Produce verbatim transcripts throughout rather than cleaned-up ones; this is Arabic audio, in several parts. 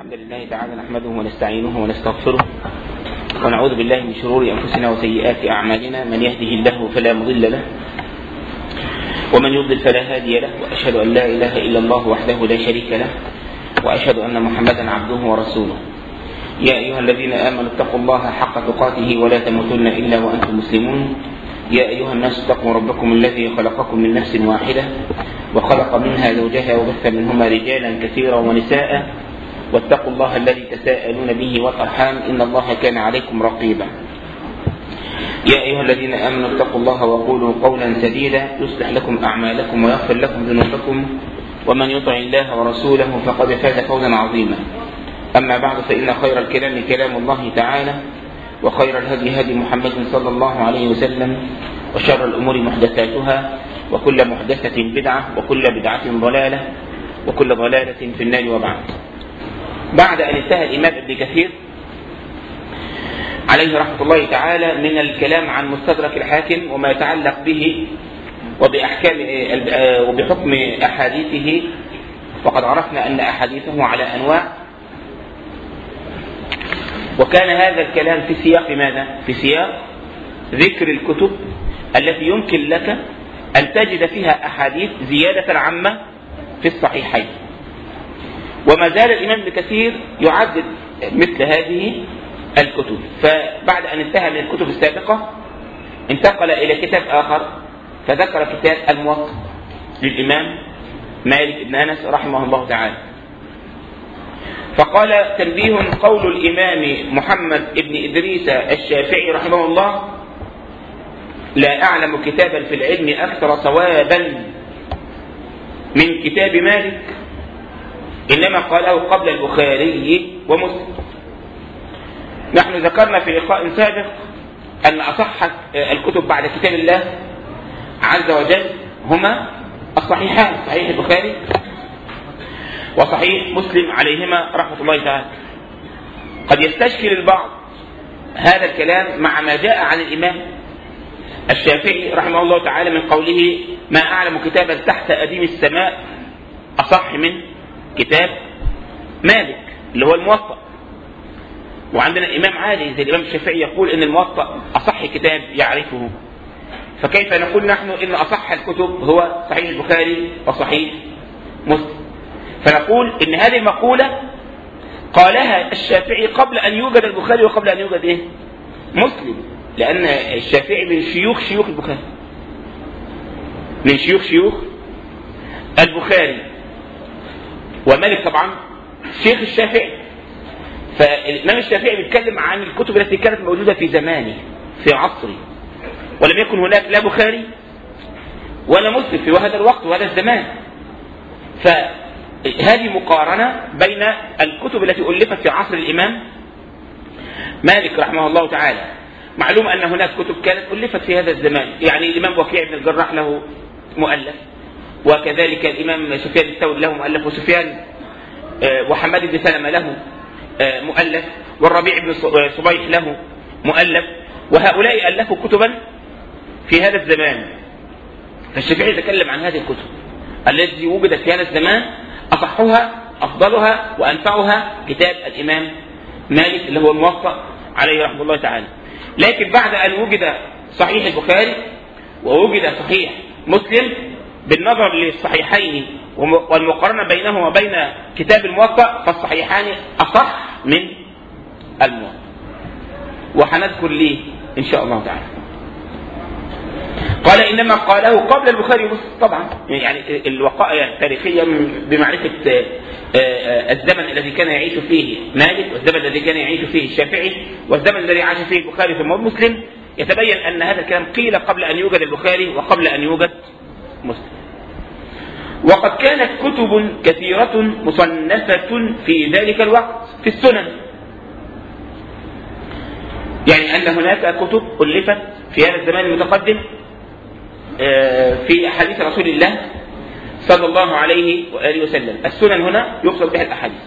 الحمد لله تعالى نحمده ونستعينه ونستغفره ونعوذ بالله من شرور أنفسنا وسيئات أعمالنا. من يهده الله فلا مضل له ومن يضلل فلا هادي له، وأشهد أن لا إله إلا الله وحده لا شريك له، وأشهد أن محمدا عبده ورسوله. يا أيها الذين آمنوا اتقوا الله حق تقاته ولا تموتن إلا وأنتم مسلمون. يا أيها الناس اتقوا ربكم الذي خلقكم من نفس واحدة وخلق منها زوجها وبث منهما رجالا كثيرا ونساء، واتقوا الله الذي تساءلون به والأرحام إن الله كان عليكم رقيبا. يا أيها الذين آمنوا اتقوا الله وقولوا قولا سديدا يصلح لكم أعمالكم ويغفر لكم ذنوبكم، ومن يطع الله ورسوله فقد فاز فوزا عظيما. أما بعد، فإن خير الكلام كلام الله تعالى، وخير الهدي هدي محمد صلى الله عليه وسلم، وشر الأمور محدثاتها، وكل محدثة بدعة، وكل بدعة ضلالة، وكل ضلالة في النار. وبعد، بعد أن انتهى الإمام ابن كثير عليه رحمة الله تعالى من الكلام عن مستدرك الحاكم وما يتعلق به وبأحكام وبحكم أحاديثه، وقد عرفنا أن أحاديثه على أنواع، وكان هذا الكلام في سياق ماذا؟ في سياق ذكر الكتب التي يمكن لك أن تجد فيها أحاديث زيادة عامة في الصحيحين. وما زال الإمام ابن كثير يعدد مثل هذه الكتب، فبعد أن انتهى من الكتب السابقة انتقل إلى كتاب آخر، فذكر كتاب الموطأ للإمام مالك بن أنس رحمه الله تعالى. فقال: تنبيه، قول الإمام محمد بن إدريس الشافعي رحمه الله: لا أعلم كتابا في العلم أكثر صوابا من كتاب مالك، إنما قاله قبل البخاري ومسلم. نحن ذكرنا في لقاء سابق أن أصح الكتب بعد كتاب الله عز وجل هما الصحيحان، صحيح البخاري وصحيح مسلم عليهما رحمة الله تعالى. قد يستشكل البعض هذا الكلام مع ما جاء عن الإمام الشافعي رحمه الله تعالى من قوله: ما أعلم كتابا تحت أديم السماء أصح من كتاب مالك اللي هو الموطأ. وعندنا إمام عالي زي الإمام الشافعي يقول إن الموطأ أصح كتاب يعرفه، فكيف نقول نحن إن أصح الكتب هو صحيح البخاري وصحيح مسلم؟ فنقول إن هذه المقولة قالها الشافعي قبل أن يوجد البخاري وقبل أن يوجد إيه؟ مسلم، لأن الشافعي من شيوخ شيوخ البخاري، من شيوخ شيوخ البخاري، ومالك طبعا شيخ الشافعي. فالإمام الشافعي بيتكلم عن الكتب التي كانت موجودة في زمانه في عصره، ولم يكن هناك لا بخاري ولا مسلم في هذا الوقت وهذا الزمان. فهذه مقارنة بين الكتب التي ألفت في عصر الإمام مالك رحمه الله تعالى. معلوم أن هناك كتب كانت ألفت في هذا الزمان، يعني الإمام وكيع بن الجراح له مؤلف، وكذلك الإمام سفيان الثوري له مؤلف، وسفيان وحماد بن سلمة له مؤلف، والربيع بن صبيح له مؤلف، وهؤلاء ألفوا كتبا في هذا الزمان. فالشافعي يتكلم عن هذه الكتب التي وجدت في هذا الزمان، أصحها أفضلها وأنفعها كتاب الإمام مالك اللي هو الموطأ عليه رحمه الله تعالى. لكن بعد أن وجد صحيح البخاري ووجد صحيح مسلم، بالنظر للصحيحين والمقارنة بينهما وبين كتاب الموطأ، فالصحيحان أصح من الموطأ، وحنذكر ليه إن شاء الله تعالى. قال: إنما قاله قبل البخاري ومسلم. طبعا يعني الوقائع التاريخية بمعرفة الزمن الذي كان يعيش فيه مالك، والزمن الذي كان يعيش فيه الشافعي، والزمن الذي عاش فيه البخاري ثم مسلم، يتبين أن هذا الكلام قيل قبل أن يوجد البخاري وقبل أن يوجد مسلم. وقد كانت كتب كثيرة مصنفة في ذلك الوقت في السنن، يعني أن هناك كتب ألفت في هذا الزمان المتقدم في أحاديث رسول الله صلى الله عليه وآله وسلم. السنن هنا يقصد بها الأحاديث،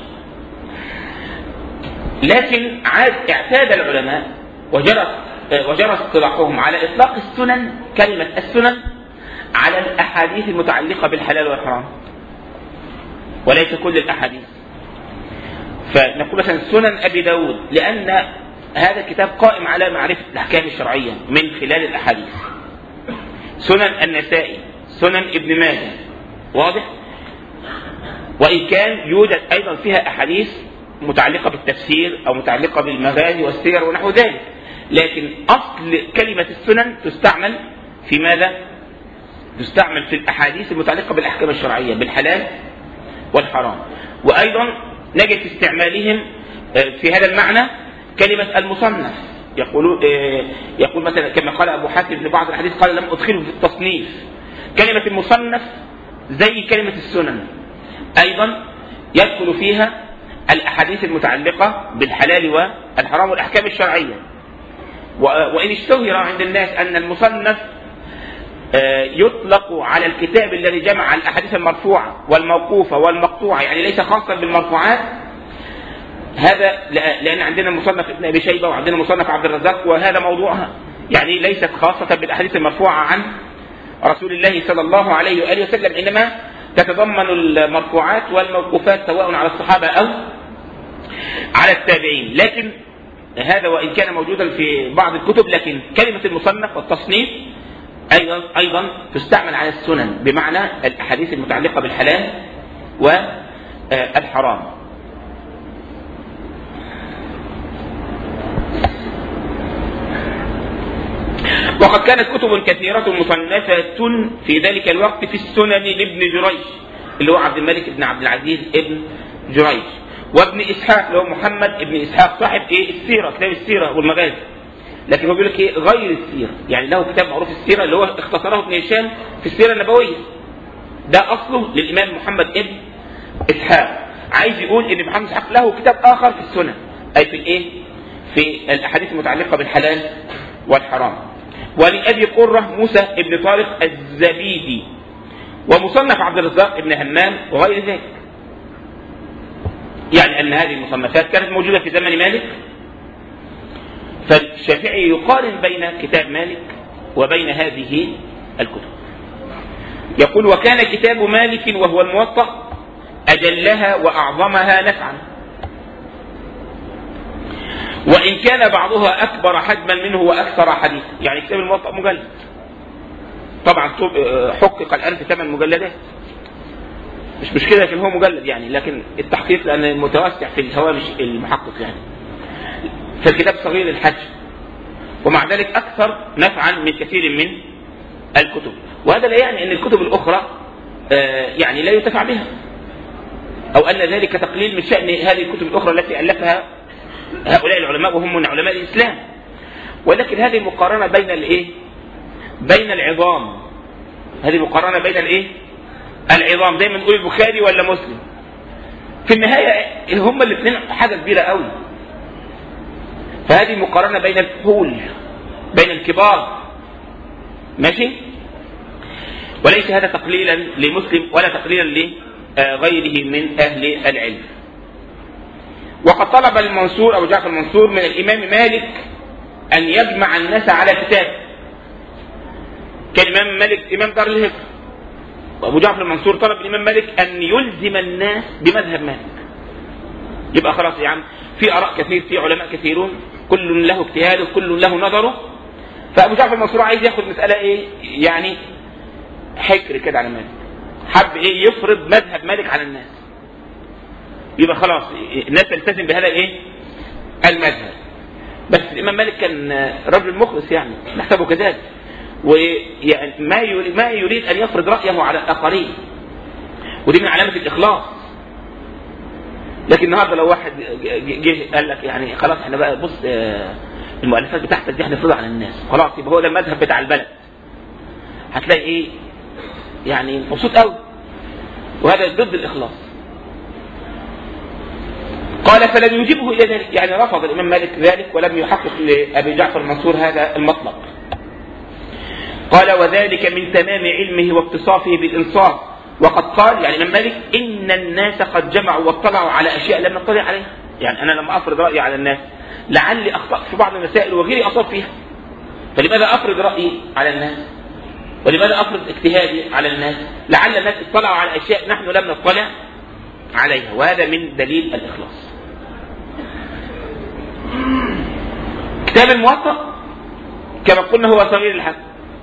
لكن عاد اعتاد العلماء وجرى وجرى اصطلاحهم على إطلاق السنن، كلمة السنن، على الأحاديث المتعلقة بالحلال والحرام، وليس كل الأحاديث. فنقول مثلا سنن أبي داود، لأن هذا الكتاب قائم على معرفة الأحكام الشرعية من خلال الأحاديث. سنن النسائي، سنن ابن ماجه، واضح؟ وإن كان يوجد أيضا فيها أحاديث متعلقة بالتفسير أو متعلقة بالمغازي والسير ونحو ذلك، لكن أصل كلمة السنن تستعمل في ماذا؟ تستعمل في الأحاديث المتعلقة بالأحكام الشرعية بالحلال والحرام. وأيضا نجد في استعمالهم في هذا المعنى كلمة المصنف، يقول يقول مثلا كما قال أبو حاتم في بعض الحديث قال لم أدخله في التصنيف. كلمة المصنف زي كلمة السنن أيضا يدخل فيها الأحاديث المتعلقة بالحلال والحرام والأحكام الشرعية. وإن اشتهر عند الناس أن المصنف يطلق على الكتاب الذي جمع الأحاديث المرفوعة والموقوفة والمقطوعة، يعني ليس خاصا بالمرفوعات، هذا لأن عندنا مصنف ابن أبي شيبة وعندنا مصنف عبد الرزاق، وهذا موضوعها يعني ليست خاصة بالأحاديث المرفوعة عن رسول الله صلى الله عليه وآله وسلم، إنما تتضمن المرفوعات والموقوفات سواء على الصحابة أو على التابعين. لكن هذا وإن كان موجودا في بعض الكتب، لكن كلمة المصنف والتصنيف أيضا أيضا تستعمل على السنن بمعنى الأحاديث المتعلقة بالحلال والحرام. وقد كانت كتب كثيرة مصنفة في ذلك الوقت في السنن لابن جريج اللي هو عبد الملك بن عبد العزيز ابن جريج، وابن إسحاق اللي هو محمد ابن إسحاق صاحب إيه السيرة، كتاب السيرة والمغازي، لكن هو بيقول لك إيه غير السيرة، يعني له كتاب معروف السيرة اللي هو اختصره ابن هشام في السيرة النبوية، ده أصله للإمام محمد ابن إسحاق. عايز يقول إن محمد إسحاق له كتاب آخر في السنن، أي في الإيه في الأحاديث المتعلقة بالحلال والحرام. ولأبي قرة موسى ابن طارق الزبيدي، ومصنف عبد الرزاق ابن همام وغير ذلك. يعني أن هذه المصنفات كانت موجودة في زمن مالك، فالشافعي يقارن بين كتاب مالك وبين هذه الكتب. يقول وكان كتاب مالك وهو الموطأ أجلها وأعظمها نفعا، وإن كان بعضها أكبر حجما منه وأكثر حديثا. يعني كتاب الموطأ مجلد، طبعا حقق الآن في ثمان مجلدات، مش مشكلة لكن هو مجلد يعني، لكن التحقيق لأن متوسع في الهوامش المحقق يعني، فالكتاب صغير الحجم ومع ذلك أكثر نفعا من كثير من الكتب. وهذا لا يعني أن الكتب الأخرى يعني لا ينتفع بها، أو أن ذلك تقليل من شأن هذه الكتب الأخرى التي ألفها هؤلاء العلماء وهم من علماء الإسلام. ولكن هذه مقارنة بين الإيه؟ بين العظام، هذه مقارنة بين الإيه؟ العظام، دايما نقول البخاري ولا مسلم، في النهاية هم الاثنين حاجة كبيرة قوي. فهذه مقارنة بين الفحول، بين الكبار، ماشي؟ وليس هذا تقليلا لمسلم ولا تقليلا لغيره من أهل العلم. وقد طلب المنصور أبو جعفر المنصور من الإمام مالك أن يجمع الناس على كتاب. كان الإمام مالك إمام دار الهجرة، وأبو جعفر المنصور طلب الإمام مالك أن يلزم الناس بمذهب مالك. يبقى خلاص يا عم في آراء كثير، في علماء كثيرون، كل له اجتهاده، كل له نظره. فأبو جعفر المنصور عايز ياخد مسألة إيه يعني حكر كده على مالك، حب إيه يفرض مذهب مالك على الناس، يبقى خلاص الناس تلتزم بهذا الايه المذهب. بس الامام مالك كان رجل مخلص يعني نحسبه كذلك، ويعني ما يريد ما يريد ان يفرض رايه على الاخرين، ودي من علامه الاخلاص. لكن النهارده لو واحد جه قال لك يعني خلاص احنا بقى بص المؤلفات بتاعتك دي هنفرضها على الناس، خلاص يبقى هو ده المذهب بتاع البلد، هتلاقي ايه يعني مبسوط قوي، وهذا ضد الاخلاص. قال فلم يجبه إلى ذلك، يعني رفض الإمام مالك ذلك ولم يحقق لأبي جعفر المنصور هذا المطلب. قال وذلك من تمام علمه واتصافه بالإنصاف، وقد قال يعني الإمام مالك إن الناس قد جمعوا واطلعوا على أشياء لم نطلع عليها. يعني أنا لما أفرض رأيي على الناس لعلي أخطأت في بعض المسائل وغيري أصاب فيها، فلماذا أفرض رأيي على الناس؟ ولماذا أفرض اجتهادي على الناس؟ لعل الناس اطلعوا على أشياء نحن لم نطلع عليها، وهذا من دليل الإخلاص. كتاب الموطأ كما قلنا هو صغير الحجم،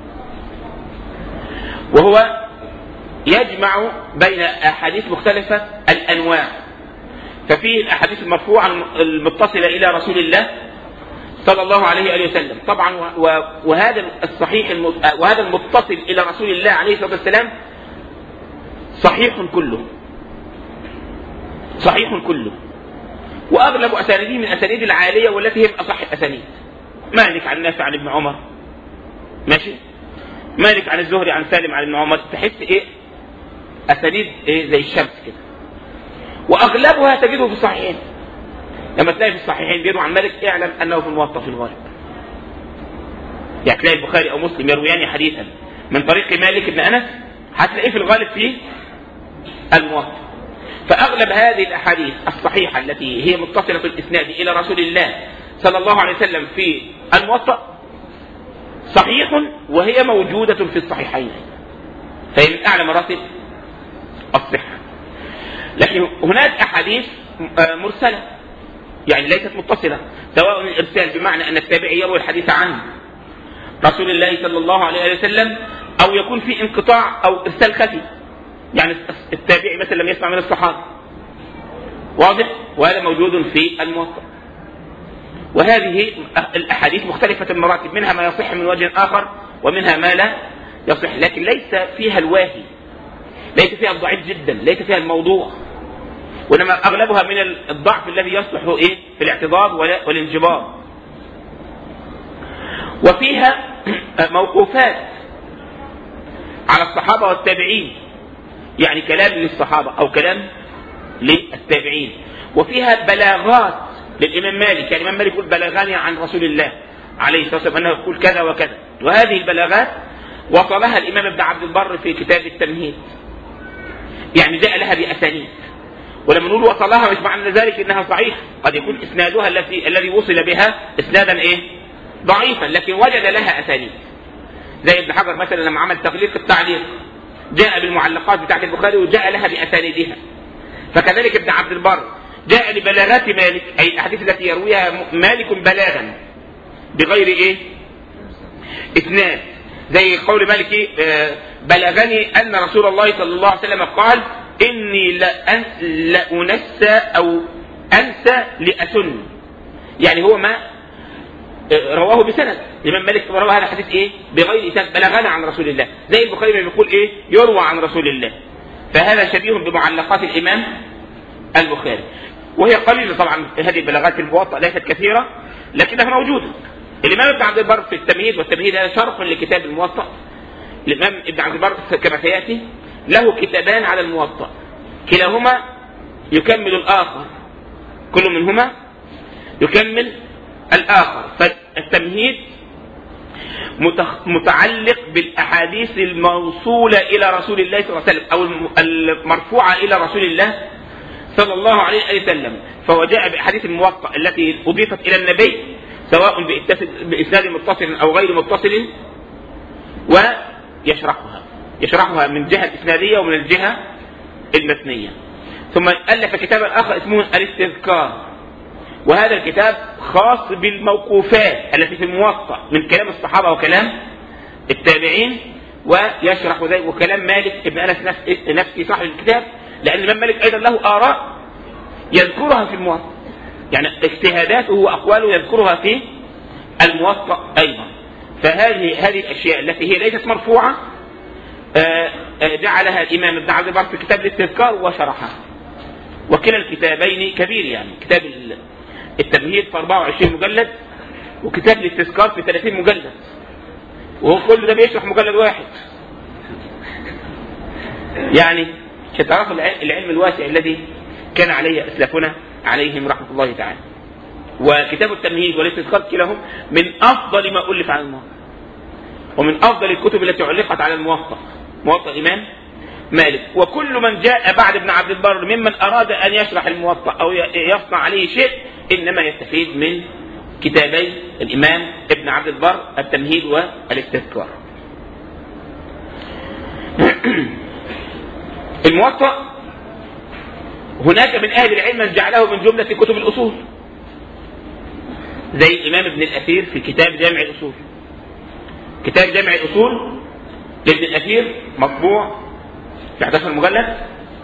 وهو يجمع بين أحاديث مختلفة الأنواع، ففيه الأحاديث المرفوعة المتصلة إلى رسول الله صلى الله عليه وآله وسلم طبعا، وهذا الصحيح وهذا المتصل إلى رسول الله عليه الصلاة والسلام صحيح كله، صحيح كله، وأغلب أسانيده من أسانيد العالية والتي هي أصح الأسانيد. مالك عن نافع عن ابن عمر، ماشي، مالك عن الزهري عن سالم عن ابن عمر، تحس إيه أسانيد إيه زي الشمس كده، وأغلبها تجده في الصحيحين. لما تلاقي في الصحيحين بيروي عن مالك اعلم أنه في الموطأ في الغالب، يعني تلاقي البخاري أو مسلم يرويان حديثا من طريق مالك بن أنس هتلاقيه في الغالب في الموطأ. فأغلب هذه الأحاديث الصحيحة التي هي متصلة الإسناد إلى رسول الله صلى الله عليه وسلم في الموطأ صحيح، وهي موجودة في الصحيحين، فهي من أعلى مراتب الصحة. لكن هناك أحاديث مرسلة يعني ليست متصلة، سواء الإرسال بمعنى أن التابعي يروي الحديث عن رسول الله صلى الله عليه وسلم، أو يكون في انقطاع أو إرسال خفي، يعني التابعي مثلا لم يسمع من الصحابة، واضح، وهذا موجود في الموطأ. وهذه الأحاديث مختلفة المراتب، منها ما يصح من وجه آخر ومنها ما لا يصح، لكن ليس فيها الواهي، ليس فيها الضعيف جدا، ليس فيها الموضوع، وإنما أغلبها من الضعف الذي يصلح إيه في الاعتضاد والانجبار. وفيها موقوفات على الصحابة والتابعين، يعني كلام للصحابة أو كلام للتابعين. وفيها بلاغات للإمام مالك، يعني الإمام مالك يقول بلغني عن رسول الله عليه الصلاة والسلام أنه يقول كذا وكذا، وهذه البلاغات وصلها الإمام ابن عبد البر في كتاب التمهيد، يعني جاء لها بأسانيد. ولما نقول وصلها مش معنى ذلك انها صحيحه، قد يكون اسنادها الذي الذي وصل بها اسنادا ايه ضعيفا، لكن وجد لها اسانيد. زي ابن حجر مثلا لما عمل تغليق التعليق جاء بالمعلقات بتاعت البخاري وجاء لها باسانيدها. فكذلك ابن عبد البر جاء لبلاغات مالك، اي الاحاديث التي يرويها مالك بلاغا بغير ايه اسناد، زي قول مالك بلغني ان رسول الله صلى الله عليه وسلم قال إني لأنسى أو أنسى لأسن، يعني هو ما رواه بسند. الإمام مالك رواه هذا الحديث إيه بغير إسناد، بلغنا عن رسول الله، زي البخاري ما بيقول إيه يروى عن رسول الله. فهذا شبيه بمعلقات الإمام البخاري، وهي قليلة طبعا. هذه البلاغات في الموطأ ليست كثيرة لكنها موجودة. الإمام ابن عبد البر في التمهيد، والتمهيد هذا شرح لكتاب الموطأ. الإمام ابن عبد البر كما سيأتي له كتابان على الموطأ، كلاهما يكمل الآخر، كل منهما يكمل الآخر. فالتمهيد متعلق بالأحاديث الموصولة إلى رسول الله صلى الله عليه وسلم أو المرفوعة إلى رسول الله صلى الله عليه وسلم، فهو جاء بأحاديث الموطأ التي أضيفت إلى النبي سواء بإسناد متصل أو غير متصل، ويشرحها يشرحها من جهة الإسنادية ومن الجهة المتنية. ثم ألف كتابا آخر اسمه الاستذكار، وهذا الكتاب خاص بالموقوفات التي في الموطأ من كلام الصحابة وكلام التابعين، ويشرح ذلك وكلام مالك ابن أنس نفسي صاحب الكتاب، لأن الإمام مالك أيضا له آراء يذكرها في الموطأ، يعني اجتهاداته وأقواله يذكرها في الموطأ أيضا. فهذه هذه الأشياء التي هي ليست مرفوعة جعلها الإمام ابن عبد البر في كتاب الاستذكار وشرحها. وكلا الكتابين كبير، يعني كتاب التمهيد في أربعة وعشرين مجلد، وكتاب الاستذكار في ثلاثين مجلد، وهو كل ده بيشرح مجلد واحد. يعني تعرفوا العلم الواسع الذي كان عليه أسلافنا عليهم رحمة الله تعالى. وكتاب التمهيد والاستذكار كلاهم من أفضل ما ألف عن الموطأ، ومن أفضل الكتب التي علقت على الموطأ، موطأ الإمام مالك. وكل من جاء بعد ابن عبد البر ممن أراد أن يشرح الموطأ أو يصنع عليه شيء إنما يستفيد من كتابي الإمام ابن عبد البر التمهيد والاستذكار. الموطأ هناك من أهل العلم من جعله من جملة كتب الأصول، زي الإمام ابن الأثير في كتاب جامع الأصول. كتاب جامع الأصول لابن الأثير مطبوع في أحد عشر مجلد،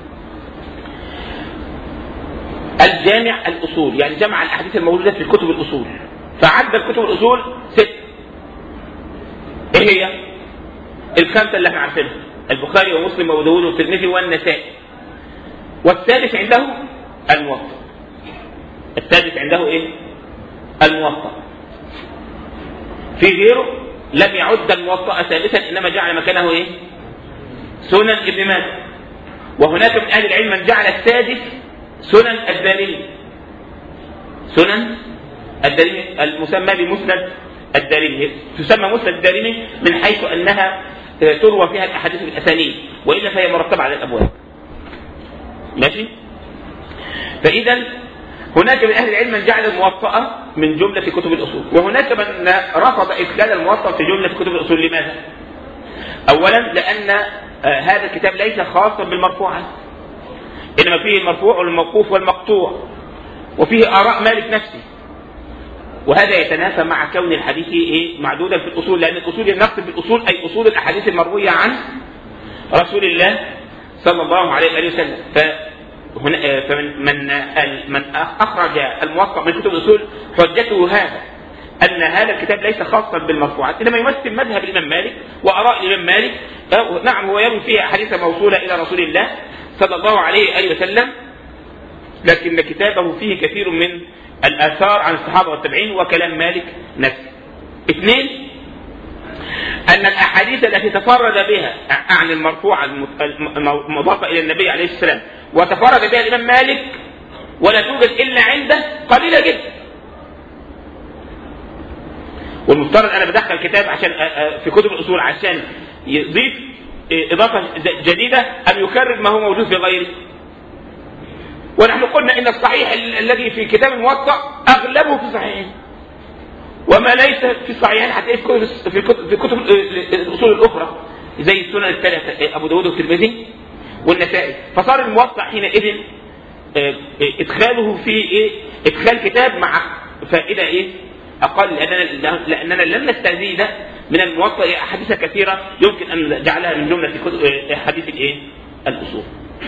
الجامع الأصول، يعني جمع الأحاديث الموجودة في كتب الأصول، فعد الكتب الأصول ست. إيه هي؟ الخمسة اللي احنا عارفينها، البخاري ومسلم وأبو داود والترمذي والنسائي. والسادس عنده الموطأ. السادس عنده إيه؟ الموطأ. في غيره لم يعد الموطأ سادسا، إنما جعل مكانه إيه؟ سنن ابن ماجه. وهناك من أهل العلم من جعل السادس سنن الدارمي. سنن الدارمي المسمى بمسند الدارمي، تسمى مسند الدارمي من حيث أنها تروى فيها الأحاديث بالأسانيد، وإلا فهي مرتبة على الأبواب. ماشي؟ فإذا هناك من أهل العلم من جعل الموطأ من جملة كتب الأصول، وهناك من رفض إدخال الموطأ في جملة كتب الأصول. لماذا؟ أولا لأن آه هذا الكتاب ليس خاصا بالمرفوعات، إنما فيه المرفوع والموقوف والمقطوع، وفيه آراء مالك نفسه، وهذا يتنافى مع كون الحديث إيه معدودا في الأصول، لأن الأصول نقصد بالأصول أي أصول الأحاديث المروية عن رسول الله صلى الله عليه وآله وسلم. فهنا فمن من من أخرج الموطأ من كتب الأصول حجته هذا، أن هذا الكتاب ليس خاصا بالمرفوعات، إنما يمثل مذهب الإمام مالك وآراء الإمام مالك. نعم هو يروي فيها أحاديث موصولة إلى رسول الله صلى الله عليه وآله وسلم، لكن كتابه فيه كثير من الآثار عن الصحابة والتابعين وكلام مالك نفسه. اثنين، أن الأحاديث التي تفرد بها عن المرفوعة المضافة إلى النبي عليه السلام وتفرد بها الإمام مالك ولا توجد إلا عنده قليلة جدا. والمفترض أنا بدخل كتاب عشان في كتب الأصول عشان يضيف إضافة جديدة أم يكرر ما هو موجود في غيره. ونحن قلنا إن الصحيح الذي في كتاب الموطأ أغلبه في صحيحين، وما ليس في الصحيحين حتى في كتب في كتب, في كتب الأصول الأخرى زي السنن الثلاثة أبو داود والترمذي والنسائي. فصار الموطأ حينئذ إدخاله في إيه؟ إدخال كتاب مع فائدة إيه؟ أقل، لأننا, لأننا لم نستزيد من الموطأ أحاديث كثيرة يمكن أن نجعلها من جملة حديث الإيه؟ الأصول.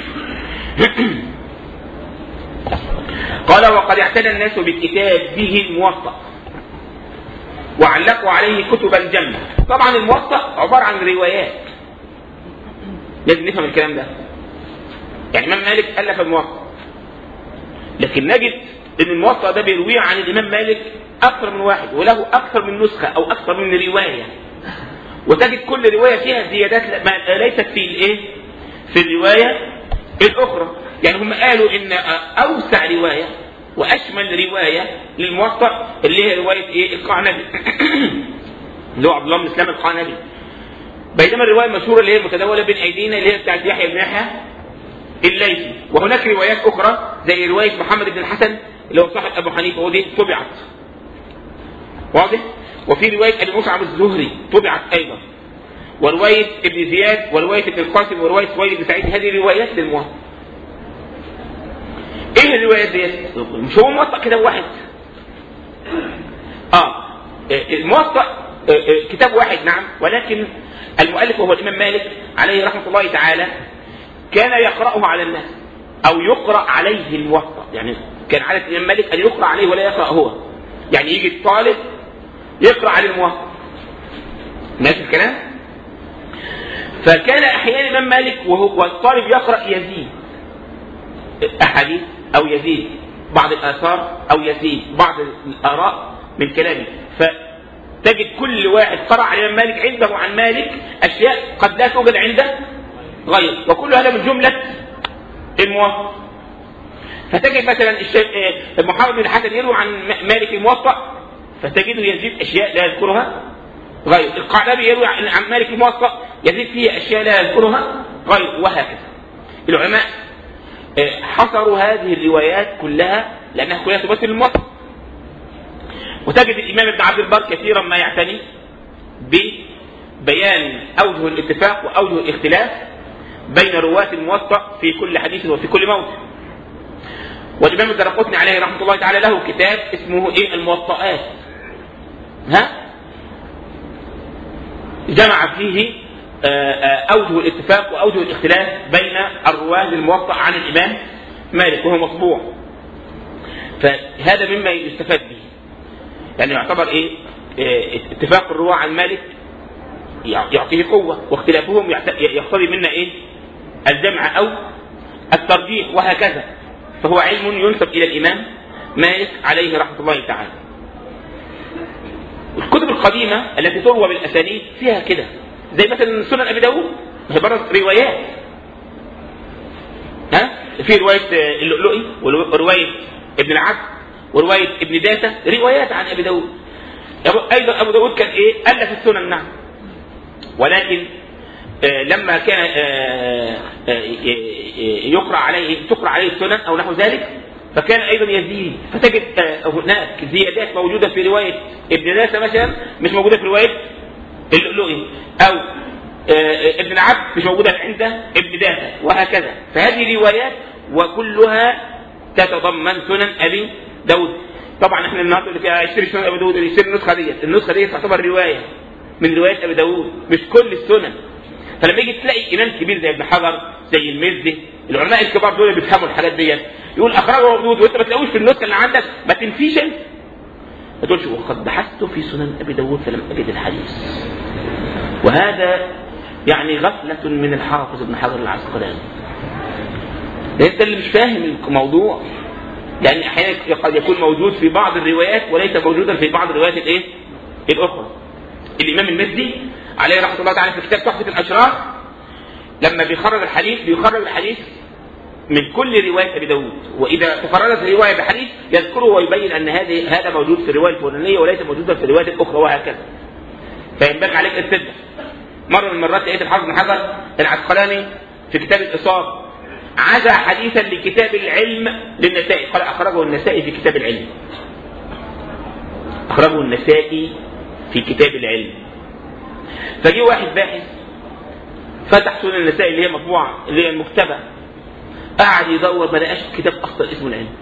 قال وقد اعتنى الناس بكتابه الموطأ وعلقوا عليه كتب الجنة. طبعا الموطأ عبارة عن روايات، لازم نفهم الكلام ده. يعني الإمام مالك ألف الموطأ، لكن نجد أن الموطأ ده بيرويه عن الإمام مالك أكثر من واحد وله أكثر من نسخة أو أكثر من رواية، وتجد كل رواية فيها زيادات ليست في الإيه؟ في الرواية الأخرى. يعني هم قالوا إن أوسع رواية وأشمل رواية للموطأ اللي هي رواية إيه؟ القعنبي اللي هو عبد الله بن سلام القعنبي، بينما الرواية المشهورة اللي هي المتداولة بين أيدينا اللي هي بتاعت يحيى بن يحيى الليثي. وهناك روايات أخرى زي رواية محمد بن الحسن اللي هو صاحب أبو حنيفة ودي طبعت، واضح؟ وفي رواية أبي مصعب الزهري طبعت أيضا، ورواية ابن زياد ورواية ابن القاسم ورواية سويد بن سعيد. هذه روايات للموطأ. ايه الروايات دي؟ مش هو موطأ كده واحد. اه الموطأ كتاب واحد نعم، ولكن المؤلف وهو الإمام مالك عليه رحمة الله تعالى كان يقرأه على الناس أو يقرأ عليه الموطأ. يعني كان عادة الإمام مالك أن يقرأ عليه ولا يقرأ هو، يعني يجي الطالب يقرأ على الموطأ. ماشي الكلام؟ فكان أحيانا الإمام مالك وهو الطالب يقرأ يزيد أحاديث أو يزيد بعض الآثار أو يزيد بعض الآراء من كلامه، فتجد كل واحد قرأ على الإمام مالك عنده عن مالك أشياء قد لا توجد عنده غير، وكل هذا من جملة الموطأ. فتجد مثلا محمد بن الحسن يروي عن مالك الموطأ فتجده يزيد أشياء لا يذكرها غير، القعنبي يروي عن مالك الموطأ يزيد فيه أشياء لا يذكرها غير، وهكذا. العلماء حصروا هذه الروايات كلها لأنها كلها تمثل الموطأ. وتجد الإمام ابن عبد البر كثيرا ما يعتني ببيان أوجه الاتفاق وأوجه الاختلاف بين رواة الموطأ في كل حديث وفي كل موضع. والإمام الدرقطني عليه رحمة الله تعالى له كتاب اسمه إيه الموطئات، ها جمع فيه أوجه الاتفاق وأوجه الاختلاف بين الرواة الموطأ عن الإمام مالك وهو مطبوع. فهذا مما يستفاد به، يعني يعتبر إيه اتفاق الرواة عن مالك يعطيه قوة، واختلافهم يقتضي منا إيه الجمع أو الترجيح وهكذا. فهو علم ينسب إلى الإمام مالك عليه رحمة الله تعالى. الكتب القديمة التي تروى بالأسانيد فيها كده، زي مثلا سنن أبي داود هي برضه روايات، ها في رواية اللؤلؤي ورواية ابن العبد ورواية ابن داتة، روايات عن أبي داود. أيضا أبو داود كان إيه ألف السنن، نعم، ولكن آه لما كان آه آه يقرأ عليه تقرأ عليه السنن أو نحو ذلك، فكان أيضا يزيد، فتجد هناك زيادات موجودة في رواية ابن داتة مثلا مش موجودة في رواية اللؤلؤي، أو ابن العبد مش موجودة عند ابن داتة، وهكذا. فهذه روايات وكلها تتضمن سنن أبي داود. طبعا احنا النهارده اللي فيها يشتري سنن أبي داود يشتري النسخة ديت، النسخة ديت تعتبر رواية من روايات أبي داود مش كل السنن. فلما يجي تلاقي إمام كبير زي ابن حجر زي المزي، العلماء الكبار دول اللي بيفهموا الحاجات ديت، يقول أخرجه أبي داود وأنت ما تلاقوش في النسخة اللي عندك، ما تنفيش أنت، ما تقولش وقد بحثت في سنن أبي داود فلم أجد الحديث. وهذا يعني غفلة من الحافظ ابن حجر العسقلاني، انت اللي مش فاهم الموضوع. يعني احيانا قد يكون موجود في بعض الروايات وليس موجودا في بعض الروايات الايه الاخرى. الامام المزي عليه رحمه الله تعالى في كتاب تحفة الاشراف لما بيخرج الحديث بيخرج الحديث من كل رواية ابي داود، واذا تفردت رواية بحديث يذكره ويبين ان هذا هذا موجود في الرواية الفلانية وليس موجودا في الروايات الاخرى وهكذا. فينبغي عليك ان تتبع. مرة من المرات لقيت الحافظ بن حجر العسقلاني في كتاب الإصابة عزى حديثا لكتاب العلم للنسائي، قال أخرجه النسائي في كتاب العلم، أخرجه النسائي في كتاب العلم. فجي واحد باحث فتح سنن النسائي اللي هي مطبوعة اللي هي المكتبة، قاعد يدور ما لقاش كتاب أصلا اسمه العلم،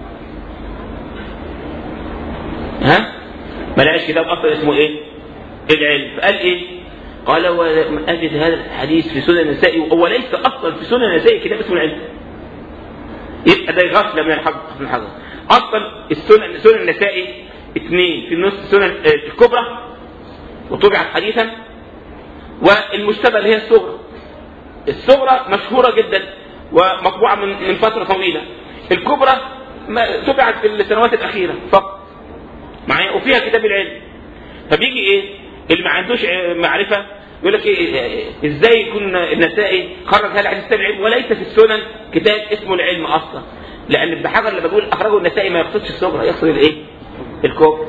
ها ما لقاش كتاب أصلا اسمه إيه العلم. فقال إيه؟ قال ولم أجد هذا الحديث في سنن النسائي، وليس أصلا في سنن النسائي كتاب اسمه العلم. يبقى ده غفلة من الحافظ بن حجر. أصلا السنن سنن النسائي اثنين، في النص السنن الكبرى وطبعت حديثا، والمشتبه اللي هي الصغرى. الصغرى مشهورة جدا ومطبوعة من من فترة طويلة، الكبرى طبعت في السنوات الأخيرة فقط معايا وفيها كتاب العلم. فبيجي إيه اللي ما عندوش معرفة يقول لك إيه ازاي يكون النسائي خرج هذا الحديث كتاب العلم وليس في السنن كتاب اسمه العلم اصلا؟ لان ابن حجر لما بيقول اخرجه النسائي ما يقصدش الصغرى، يقصد الايه الكبرى.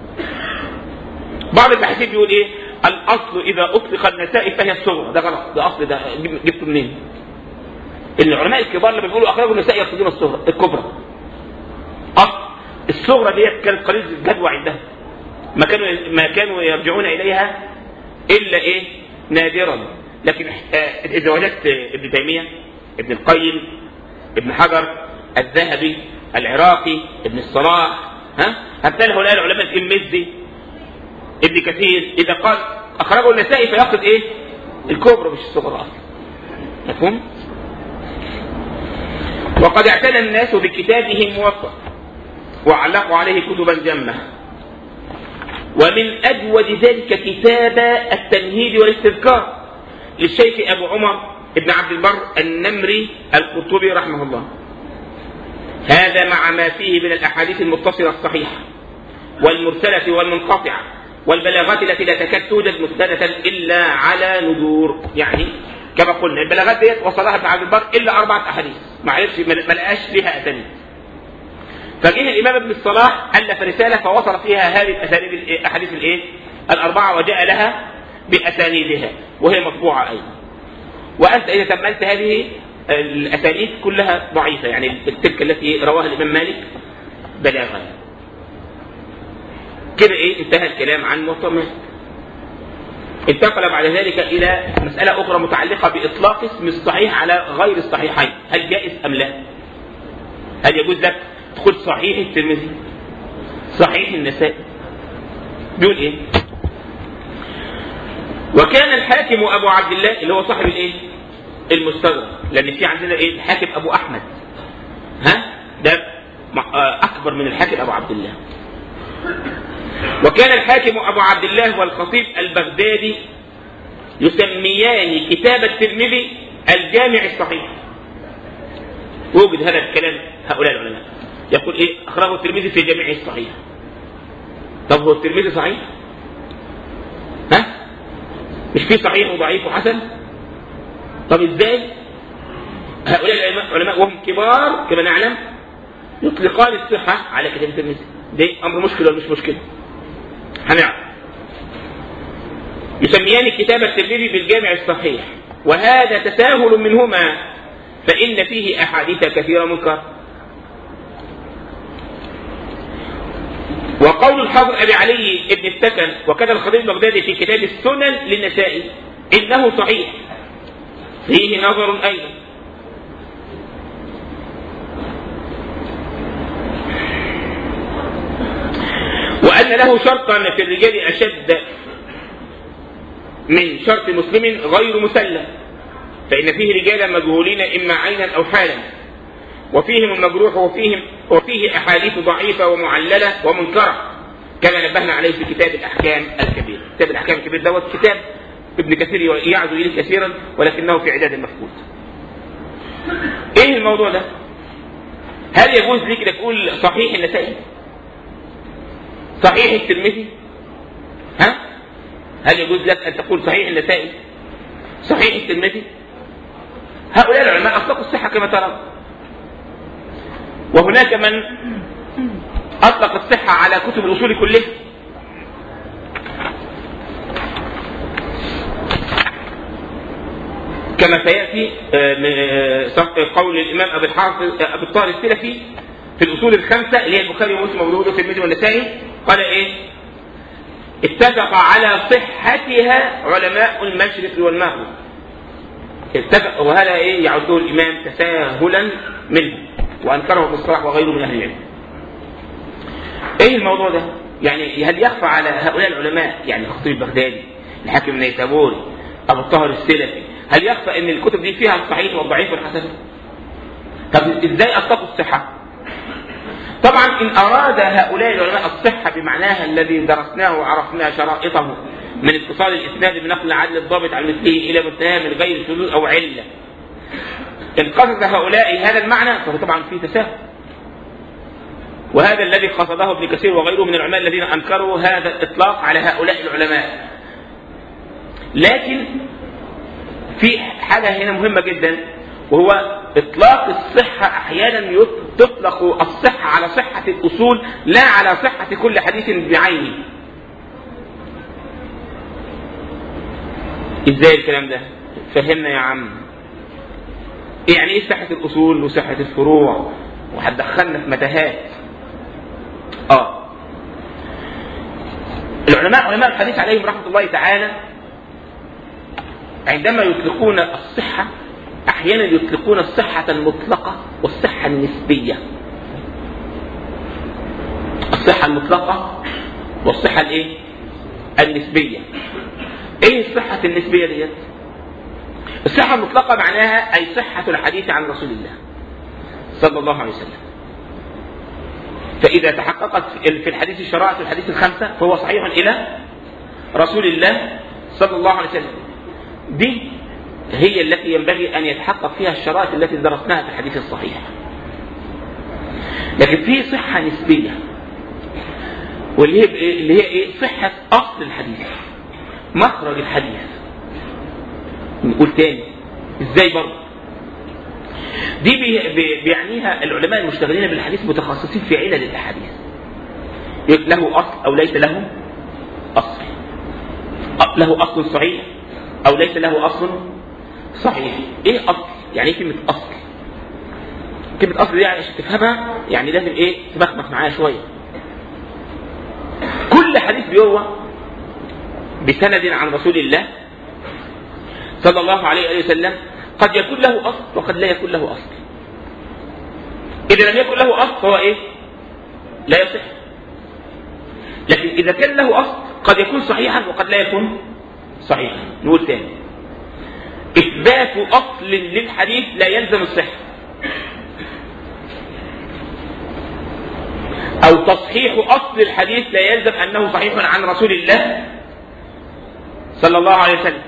بعض الباحثين بيقول ايه الاصل اذا اطلق النسائي فهي الصغرى، ده غلط، ده اصل، ده جبته منين؟ العلماء الكبار لما بيقولوا اخرجه النسائي يقصدون الصغرى الكبرى. اصل الصغرى ديت كانت قليل الجدوى عندها، ما كانوا ما كانوا يرجعون اليها الا ايه نادرا. لكن اذا وجدت ابن تيميه ابن القيم ابن حجر الذهبي العراقي ابن الصلاح، ها هتلاقي هؤلاء العلماء المزي ابن كثير اذا قال اخرجه النسائي فيقصد ايه الكبرى مش الصغرى اصلا. مفهوم؟ وقد اعتنى الناس بكتابه الموطأ وعلقوا عليه كتبا جمه، ومن أجود ذلك كتاب التمهيد والاستذكار للشيخ أبو عمر ابن عبد البر النمري القرطبي رحمه الله. هذا مع ما فيه من الأحاديث المتصلة الصحيحة والمرسلة والمنقطعة والبلاغات التي لا تكاد توجد مسندة إلا على ندور. يعني كما قلنا البلاغات ديت وصلها ابن عبد البر إلا أربعة أحاديث ما عرفش ما لقاش لها أسانيد. فجه الإمام ابن الصلاح ألف رسالة فوصل فيها هذه الأسانيد الأحاديث الإيه الأربعة وجاء لها بأسانيدها وهي مطبوعة أيضا. وأنت إذا تملت هذه الأسانيد كلها ضعيفة، يعني تلك التي رواها الإمام مالك بلاغا. كده إيه انتهى الكلام عن موطأ مالك. انتقل بعد ذلك إلى مسألة أخرى متعلقة بإطلاق اسم الصحيح على غير الصحيحين، هل جائز أم لا؟ هل يجوز لك تقول صحيح الترمذي صحيح النسائي؟ بيقول ايه؟ وكان الحاكم ابو عبد الله اللي هو صاحب الايه؟ المستدرك، لان في عندنا ايه؟ الحاكم ابو احمد، ها ده اكبر من الحاكم ابو عبد الله. وكان الحاكم ابو عبد الله والخطيب البغدادي يسميان كتاب الترمذي الجامع الصحيح. وجد هذا الكلام هؤلاء العلماء، يقول ايه؟ اخرجه الترمذي في جامعه الصحيح. طب هو الترمذي صحيح؟ ها؟ مش فيه صحيح وضعيف وحسن؟ طب ازاي هؤلاء العلماء وهم كبار كما نعلم يطلقان الصحة على كتاب الترمذي؟ ده امر مشكلة ولا مش مشكلة؟ هنعرف. يسميان كتاب الترمذي بالجامع الصحيح، وهذا تساهل منهما فإن فيه أحاديث كثيرة منكرة. وقول الحافظ أبي علي ابن السكن وكذا الخطيب البغدادي في كتاب السنن للنسائي إنه صحيح فيه نظر أيضا. وأن له شرطا في الرجال أشد من شرط مسلم غير مسلم، فإن فيه رجالا مجهولين إما عينا أو حالا، وفيهم المجروح وفيهم وفيه أحاديث ضعيفة ومعللة ومنكرة، كما نبهنا عليه في كتاب الأحكام الكبير. كتاب الأحكام الكبير دوت كتاب ابن كثير يعزو إليه كثيرا ولكنه في عداد المفقود. إيه الموضوع ده؟ هل يجوز لك تقول صحيح النسائي؟ صحيح الترمذي؟ ها؟ هل يجوز لك أن تقول صحيح النسائي؟ صحيح الترمذي؟ هؤلاء العلماء أطلقوا الصحة كما ترى، وهناك من أطلق الصحة على كتب الأصول كلها. كما سيأتي قول الإمام أبي الحافظ أبي الطاهر السلفي في الأصول الخمسة اللي هي البخاري ومسلم وأبو داود والترمذي والنسائي، قال إيه؟ اتفق على صحتها علماء المشرق والمغرب. اتفق، وهذا إيه؟ يعده الإمام تساهلا منه وأنكره في الصلاح وغيره من أهل العلم. إيه الموضوع ده؟ يعني هل يخفى على هؤلاء العلماء، يعني الخطيب البغدادي، الحاكم النيسابوري، أبو الطاهر السلفي، هل يخفى أن الكتب دي فيها الصحيح والضعيف والحسن؟ طب إزاي أطلقوا الصحة؟ طبعا إن أراد هؤلاء العلماء الصحة بمعناها الذي درسناه وعرفنا شرائطه من اتصال الإسناد بنقل عدل الضابط عن مثله إلى منتهى من غير شذوذ أو علة، إن قصد هؤلاء هذا المعنى فهو طبعا فيه تساهل، وهذا الذي قصده ابن كثير وغيره من العلماء الذين أنكروا هذا الإطلاق على هؤلاء العلماء. لكن في حاجة هنا مهمة جدا، وهو إطلاق الصحة أحيانا تطلق الصحة على صحة الأصول لا على صحة كل حديث بعينه. إزاي الكلام ده؟ فهمنا يا عم. يعني إيه صحة الأصول وصحة الفروع؟ وهتدخلنا في متاهات. آه العلماء علماء الحديث عليهم رحمة الله تعالى عندما يطلقون الصحة أحيانا يطلقون الصحة المطلقة والصحة النسبية. الصحة المطلقة والصحة الإيه؟ النسبية. إيه الصحة النسبية ديت؟ الصحة المطلقة معناها أي صحة الحديث عن رسول الله صلى الله عليه وسلم، فإذا تحققت في الحديث الشرائع الحديث الخمسة فهو صحيح إلى رسول الله صلى الله عليه وسلم. دي هي التي ينبغي أن يتحقق فيها الشرائط التي درسناها في الحديث الصحيح. لكن في صحة نسبية، واللي هي اللي هي إيه؟ صحة أصل الحديث، مخرج الحديث. نقول تاني إزاي برضه؟ دي بي بيعنيها العلماء المشتغلين بالحديث متخصصين في علل الأحاديث، له أصل أو ليس له أصل، له أصل صحيح أو ليس له أصل صحيح. إيه أصل؟ يعني إيه كلمة أصل؟ كلمة أصل دي يعني عشان تفهمها يعني لازم إيه؟ تمخمخ معايا شوية. كل حديث بيروى بسند عن رسول الله صلى الله عليه وسلم قد يكون له أصل وقد لا يكون له أصل. إذا لم يكن له أصل فهو إيه؟ لا يصح. لكن إذا كان له أصل قد يكون صحيحا وقد لا يكون صحيحا. نقول تاني، إثبات أصل للحديث لا يلزم الصحة، أو تصحيح أصل الحديث لا يلزم أنه صحيح عن رسول الله صلى الله عليه وسلم.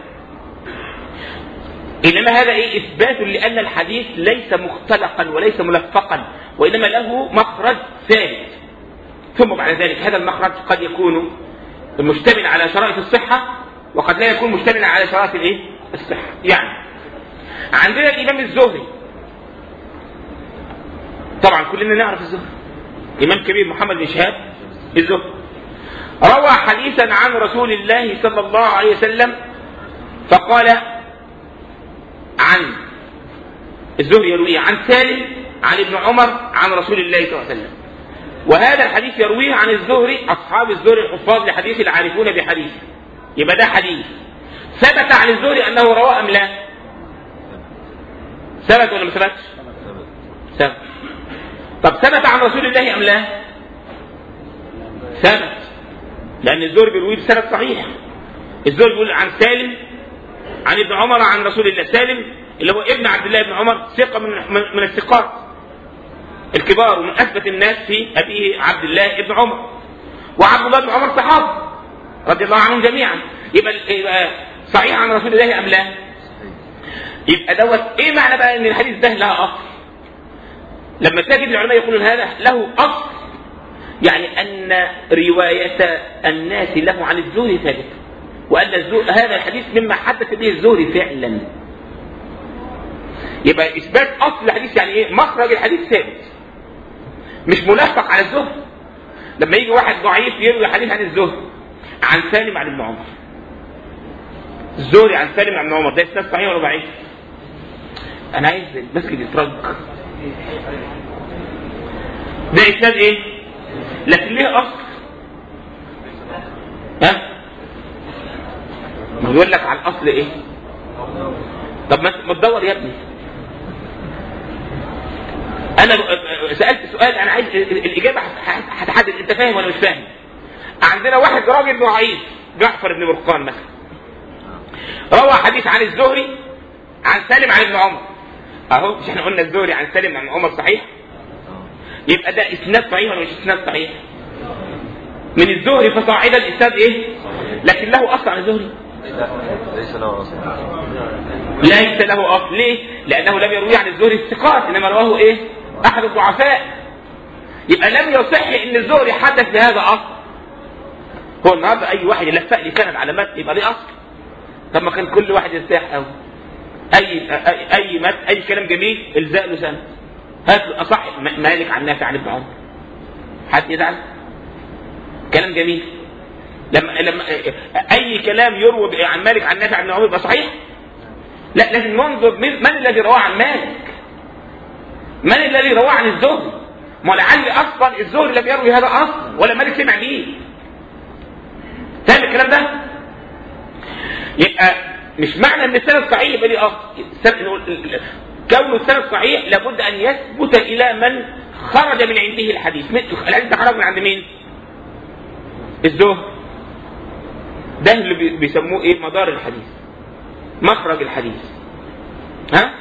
إنما هذا إيه؟ إثبات لأن الحديث ليس مختلقا وليس ملفقا، وإنما له مخرج ثابت. ثم بعد ذلك هذا المخرج قد يكون مشتمل على شرائط الصحة وقد لا يكون مشتمل على شرائط الإيه؟ الصحة. يعني عندنا الإمام الزهري، طبعا كلنا نعرف الزهري، إمام كبير محمد بن شهاب الزهري، روى حديثا عن رسول الله صلى الله عليه وسلم فقال عن الزهري يرويه عن سالم عن ابن عمر عن رسول الله صلى الله عليه وسلم. وهذا الحديث يرويه عن الزهري أصحاب الزهري الحفاظ لحديث العارفون بحديث. يبقى ده حديث ثبت عن الزهري أنه رواه أم لا؟ ثبت ولا ما ثبتش؟ ثبت. طب ثبت عن رسول الله أم لا؟ ثبت، لأن الزهري بيرويه بسند صحيح. الزهري بيقول عن سالم عن ابن عمر عن رسول الله. سالم اللي هو ابن عبد الله بن عمر، ثقة من من الثقات الكبار ومن أثبت الناس في أبيه عبد الله بن عمر، وعبد الله بن عمر صحابة رضي الله عنهم جميعا. يبقى, يبقى صحيح عن رسول الله أم لا؟ يبقى دوت إيه معنى بقى إن الحديث ده لها أصل؟ لما تجد العلماء يقولون هذا له أصل، يعني أن رواية الناس له عن الزهري ثابتة، وأن هذا الحديث مما حدث به الزهري فعلا. يبقى إثبات أصل الحديث يعني إيه؟ مخرج الحديث ثابت مش ملفق على الزهري. لما يجي واحد ضعيف يروي حديث عن الزهري عن سالم عن ابن عمر، الزهري عن سالم عن ابن عمر، ده إسناد صحيح ولا ضعيف؟ أنا عايز المسجد يترج. ده إسناد إيه؟ لكن ليه أصل. ها؟ بيقول لك على الأصل إيه؟ طب ما تدور يا ابني. أنا سألت سؤال أنا عايز الإجابة هتحدد أنت فاهم ولا مش فاهم. عندنا واحد راجل ضعيف جعفر بن برقان مثلا، روى حديث عن الزهري عن سالم عن ابن عمر. أهو مش احنا قلنا الزهري عن سالم عن عمر صحيح؟ يبقى ده إسناد صحيح ولا مش إسناد صحيح؟ من الزهري فصاعدا الإسناد إيه؟ لكن له أصل عن الزهري؟ ليس له أصل. ليس له أصل. ليه؟ لأنه لم يروي عن الزهري الثقات، إنما رواه إيه؟ أحد الضعفاء. يبقى لم يصح إن الزهري حدث بهذا أصل. هو النهارده أي واحد يلفق لي سند على متن يبقى ليه أصل. طب ما كان كل واحد يرتاح أوي. أي أي أي متن أي كلام جميل إلزاق له سند. هات له أصح مالك عن نافع عن ابن عمر. حد يزعل؟ كلام جميل. لما لما اي كلام يروى عن مالك عن نافع عن ابن عمر يبقى صحيح؟ لا، لازم ننظر من, من الذي رواه عن مالك، من الذي رواه عن الزهري. ما لعل اصلا الزهري لم يروي هذا اصلا ولا مالك سمع به. فاهم الكلام ده؟ يبقى مش معنى ان السند صحيح يبقى ليه اصل. كون السند صحيح لابد ان يثبت الى من خرج من عنده الحديث. الحديث ده خرج من عند مين؟ الزهري. ده اللي بيسموه ايه؟ مدار الحديث، مخرج الحديث. ها؟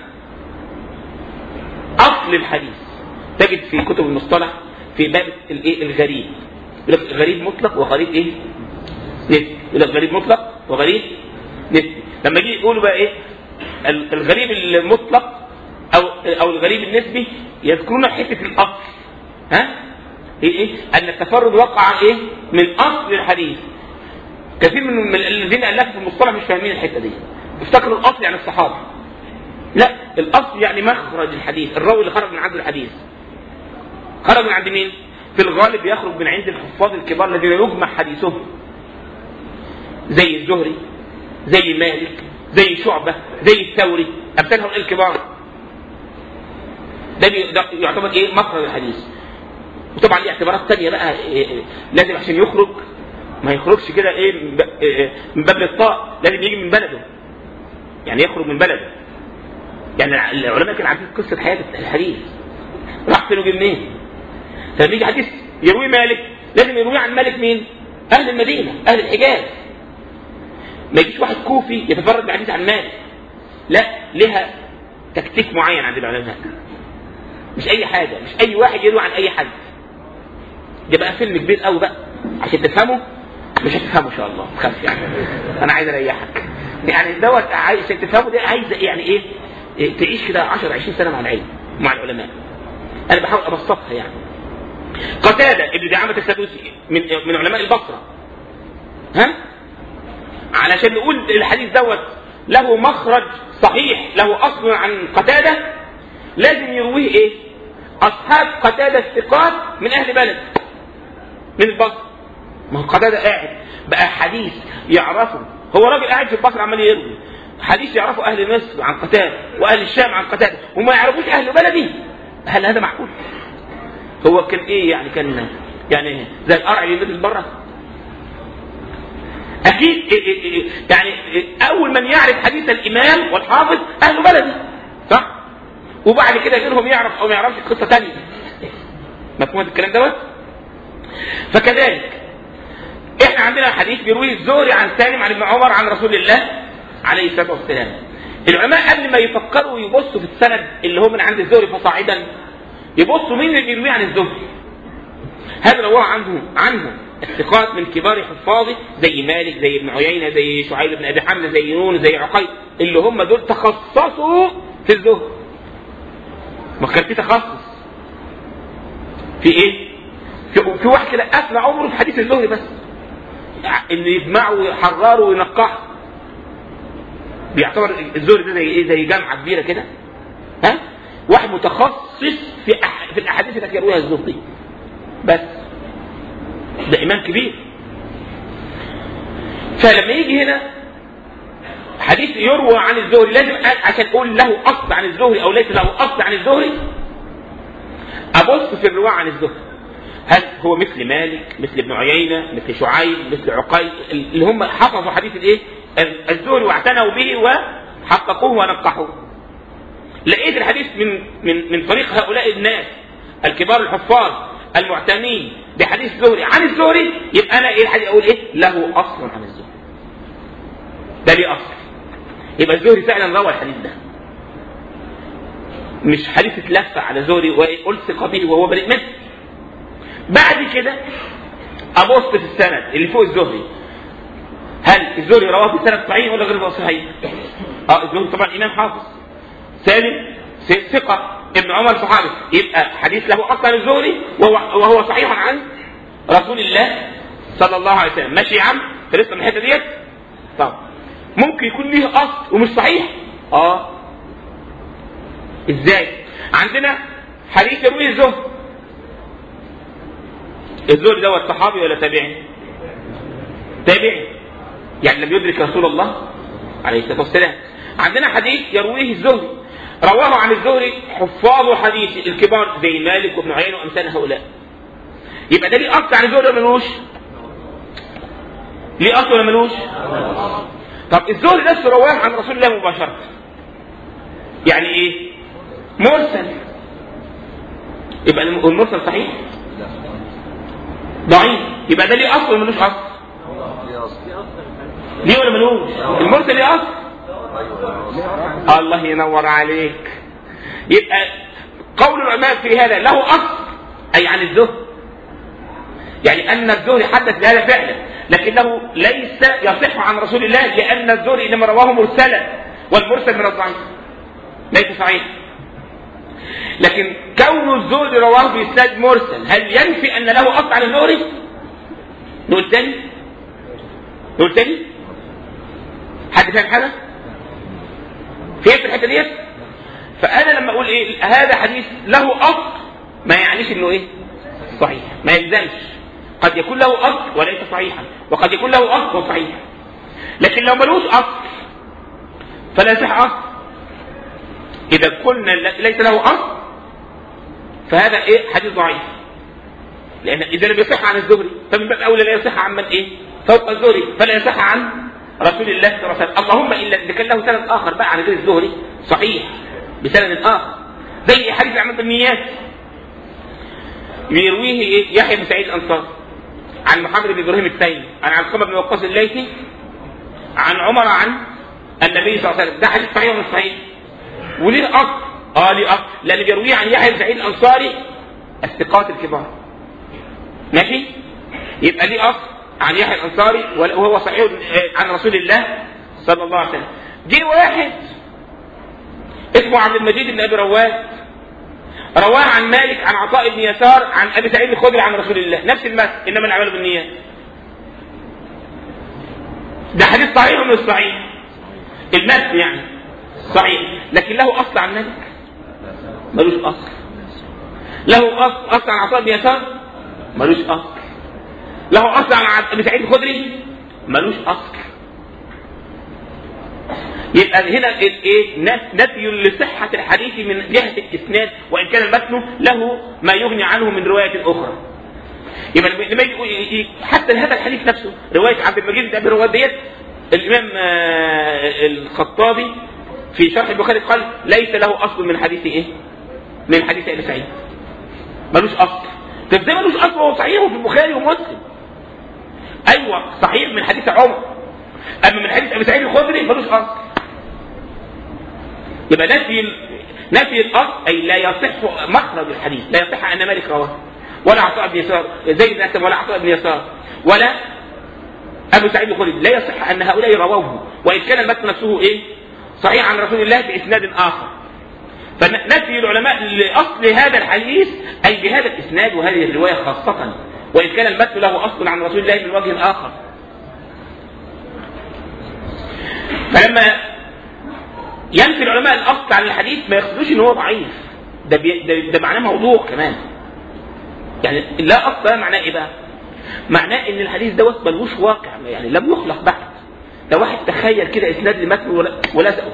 اصل الحديث تجد في كتب المصطلح في باب الايه؟ الغريب. يقول لك غريب مطلق وغريب ايه؟ نسبي. يقول لك غريب مطلق وغريب نسبي. لما يجي يقولوا بقى ايه؟ الغريب المطلق او او الغريب النسبي يذكرون حته الاصل. ها؟ هي ايه؟ ان التفرد وقع ايه؟ من اصل الحديث. كثير من الذين ألفوا في المصطلح مش فاهمين الحته دي، افتكروا الاصل يعني الصحابه. لا، الاصل يعني مخرج الحديث، الراوي اللي خرج من عند الحديث. خرج من عند مين؟ في الغالب يخرج من عند الحفاظ الكبار الذين يجمع حديثهم، زي الزهري، زي مالك، زي شعبه، زي الثوري، امثال هؤلاء الكبار. ده يعتبر ايه؟ مخرج الحديث. وطبعا ليه اعتبارات ثانيه بقى. إيه لازم عشان يخرج ما يخرجش كده ايه من باب الطاء، لازم يجي من بلده، يعني يخرج من بلده. يعني العلماء كانوا عارفين قصه حياه الحديث. راح فين وجه منين؟ فلما يجي حديث يروي مالك لازم يروي عن مالك مين؟ اهل المدينه، اهل الحجاز. ما يجيش واحد كوفي يتفرد بحديث عن مالك، لا، لها تكتيك معين عند العلماء، مش اي حاجه، مش اي واحد يروي عن اي حد. ده بقى فيلم كبير قوي بقى عشان تفهمه، مش هتفهمه ان شاء الله، تخاف يعني، انا عايز اريحك يعني دوت عشان تفهمه. ده عايز يعني ايه؟ إيه تعيش كده عشرة عشرين سنه مع العلم مع العلماء. انا بحاول ابسطها يعني. قتاده ابن دعامه السدوسي من من علماء البصره، ها، علشان نقول الحديث دوت له مخرج صحيح، له اصل عن قتاده، لازم يرويه ايه؟ اصحاب قتاده الثقات من اهل بلد، من البصره. ما هو قتاده قاعد بقى حديث يعرفه، هو راجل قاعد في البصره عمال يروي حديث يعرفه اهل مصر عن قتاده واهل الشام عن قتاده وما يعرفوش اهل بلدي. هل هذا معقول؟ هو كان ايه يعني؟ كان يعني زي القرع اللي نزل بره؟ اكيد إيه إيه إيه يعني إيه اول من يعرف حديث الامام والحافظ اهل بلدي، صح؟ وبعد كده غيرهم يعرف او ما يعرفش قصه ثانيه. مفهوم الكلام دوت؟ فكذلك احنا عندنا حديث بيرويه الزهري عن سالم عن ابن عمر عن رسول الله عليه الصلاه والسلام. العلماء قبل ما يفكروا يبصوا في السند اللي هو من عند الزهري فصاعدا، يبصوا مين اللي بيرويه عن الزهري. هذا رواه عنه عنه الثقات من كبار حفاظه زي مالك، زي ابن عيينه، زي شعيب بن ابي حمزه، زي نون، زي عقيل، اللي هم دول تخصصوا في الزهري. ما كان في تخصص في ايه؟ في, في واحد كده افنى عمره في حديث الزهري بس، ان يجمعه ويحرره وينقحه. بيعتبر الزهري ده زي ايه؟ زي جامعه كبيره كده، ها؟ واحد متخصص في أح... في الاحاديث التي يرويها الزهري بس، ده امام كبير. فلما يجي هنا حديث يروى عن الزهري لازم عشان اقول له اصل عن الزهري او ليس له اصل عن الزهري ابص في الروايه عن الزهري. هل هو مثل مالك، مثل ابن عيينه، مثل شعيب، مثل عقيل، اللي هم حفظوا حديث الايه؟ الزهري واعتنوا به وحققوه ونقحوه. لقيت الحديث من من من طريق هؤلاء الناس الكبار الحفاظ المعتنين بحديث الزهري عن الزهري، يبقى انا ايه الحديث؟ اقول ايه؟ له اصل عن الزهري. ده ليه اصل. يبقى الزهري فعلا روى الحديث ده، مش حديث اتلف على زهري والصق به وهو بريء منه. بعد كده ابص في السند اللي فوق الزهري، هل الزهري رواه في سند صحيح ولا غير صحيح؟ اه الزهري طبعا امام حافظ، سالم ثقه، ابن عمر صحابي، يبقى حديث له اصل عن الزهري وهو, وهو صحيح عن رسول الله صلى الله عليه وسلم. ماشي يا عم؟ فلسه من الحته ديت. طب ممكن يكون ليه اصل ومش صحيح؟ اه ازاي؟ عندنا حديث يرويه الزهري، الزهري دوت صحابي ولا تابعي؟ تابعي، يعني لم يدرك رسول الله عليه الصلاه والسلام. عندنا حديث يرويه الزهري رواه عن الزهري حفاظ حديث الكبار زي مالك وابن عيينه وامثال هؤلاء، يبقى ده ليه اصل عن الزهري ولا ملوش؟ ليه اصل ولا ملوش؟ طب الزهري نفسه رواه عن رسول الله مباشره، يعني ايه؟ مرسل. يبقى المرسل صحيح؟ ضعيف. يبقى ده ليه اصل ولا ملوش اصل؟ ليه ولا ملوش؟ المرسل ليه اصل؟ الله ينور عليك. يبقى قول العلماء في هذا له اصل اي عن الزهري، يعني ان الزهري حدث بهذا فعلا، لكنه ليس يصح عن رسول الله، لان الزهري انما رواه مرسلا، والمرسل من الضعيف ليس صحيح. لكن كون الزهري رواه باسناد مرسل هل ينفي ان له اصل عن الزهري؟ نقول تاني نقول تاني حد فاهم حاجه؟ فهمت الحته ديت؟ فانا لما اقول ايه هذا حديث له اصل ما يعنيش انه ايه؟ صحيح، ما يلزمش. قد يكون له اصل وليس صحيحا، وقد يكون له اصل وصحيح. لكن لو ملوش اصل فلا يصح اصل. اذا قلنا ليس له اصل فهذا ايه؟ حديث ضعيف، لان اذا لم يصح عن الزهري فمن باب اولى لا يصح عن من ايه؟ فوق الزهري، فلا يصح عن رسول الله صلى الله عليه وسلم. اللهم الا اذا كان له سند اخر بقى عن غير الزهري صحيح بسند اخر، زي حديث اعمال النيات بيرويه ايه؟ يحيى بن سعيد الانصاري عن محمد بن ابراهيم التيمي عن علقمة بن وقاص الليثي عن عمر عن النبي صلى الله عليه وسلم. ده حديث صحيح ولا صحيح؟ وليه اصل؟ اه ليه اصل، لان بيرويه عن يحيى بن سعيد الانصاري الثقات الكبار. ماشي؟ يبقى ليه اصل عن يحيى الانصاري وهو صحيح عن رسول الله صلى الله عليه وسلم. جه واحد اسمه عبد المجيد بن ابي رواد رواه عن مالك عن عطاء بن يسار عن ابي سعيد الخدري عن رسول الله، نفس المثل، انما الاعمال بالنيات. ده حديث صحيح ولا مش صحيح؟ المثل يعني صحيح، لكن له اصل عن مالك؟ ملوش اصل. له اصل اصل عن عطاء بن يسار؟ ملوش اصل. له اصل عن ابي سعيد الخدري؟ ملوش اصل. يبقى هنا ايه؟ نفي لصحة الحديث من جهة الاسناد، وان كان المتن له ما يغني عنه من رواية اخرى. يبقى لما يجي حتى هذا الحديث نفسه رواية عبد المجيد بن ابي رواد ديت، الامام الخطابي في شرح البخاري قال ليس له اصل من حديث ايه؟ من حديث ابي سعيد. ملوش اصل. طب ده ملوش اصل وهو صحيح في البخاري ومسلم. ايوه صحيح من حديث عمر، اما من حديث ابي سعيد الخدري ملوش اصل. يبقى نفي نفي الاصل اي لا يصح مخرج الحديث، لا يصح ان مالك رواه ولا عطاء بن يسار زيد بن اسلم ولا عطاء بن يسار ولا ابو سعيد الخدري، لا يصح ان هؤلاء رووه، وان كان المتن نفسه ايه؟ صحيح عن رسول الله باسناد اخر. فنفي العلماء لاصل هذا الحديث اي بهذا الاسناد وهذه الروايه خاصه، وان كان المتن له اصل عن رسول الله من وجه اخر. فلما ينفي العلماء الاصل عن الحديث ما يقصدوش ان هو ضعيف، ده بي... ده, ده معناه موضوع كمان. يعني لا اصل معناه ايه بقى؟ معناه ان الحديث دوت ملوش واقع، يعني لم يخلق بعد. ده واحد تخيل كده اسناد لمتن ولزقه.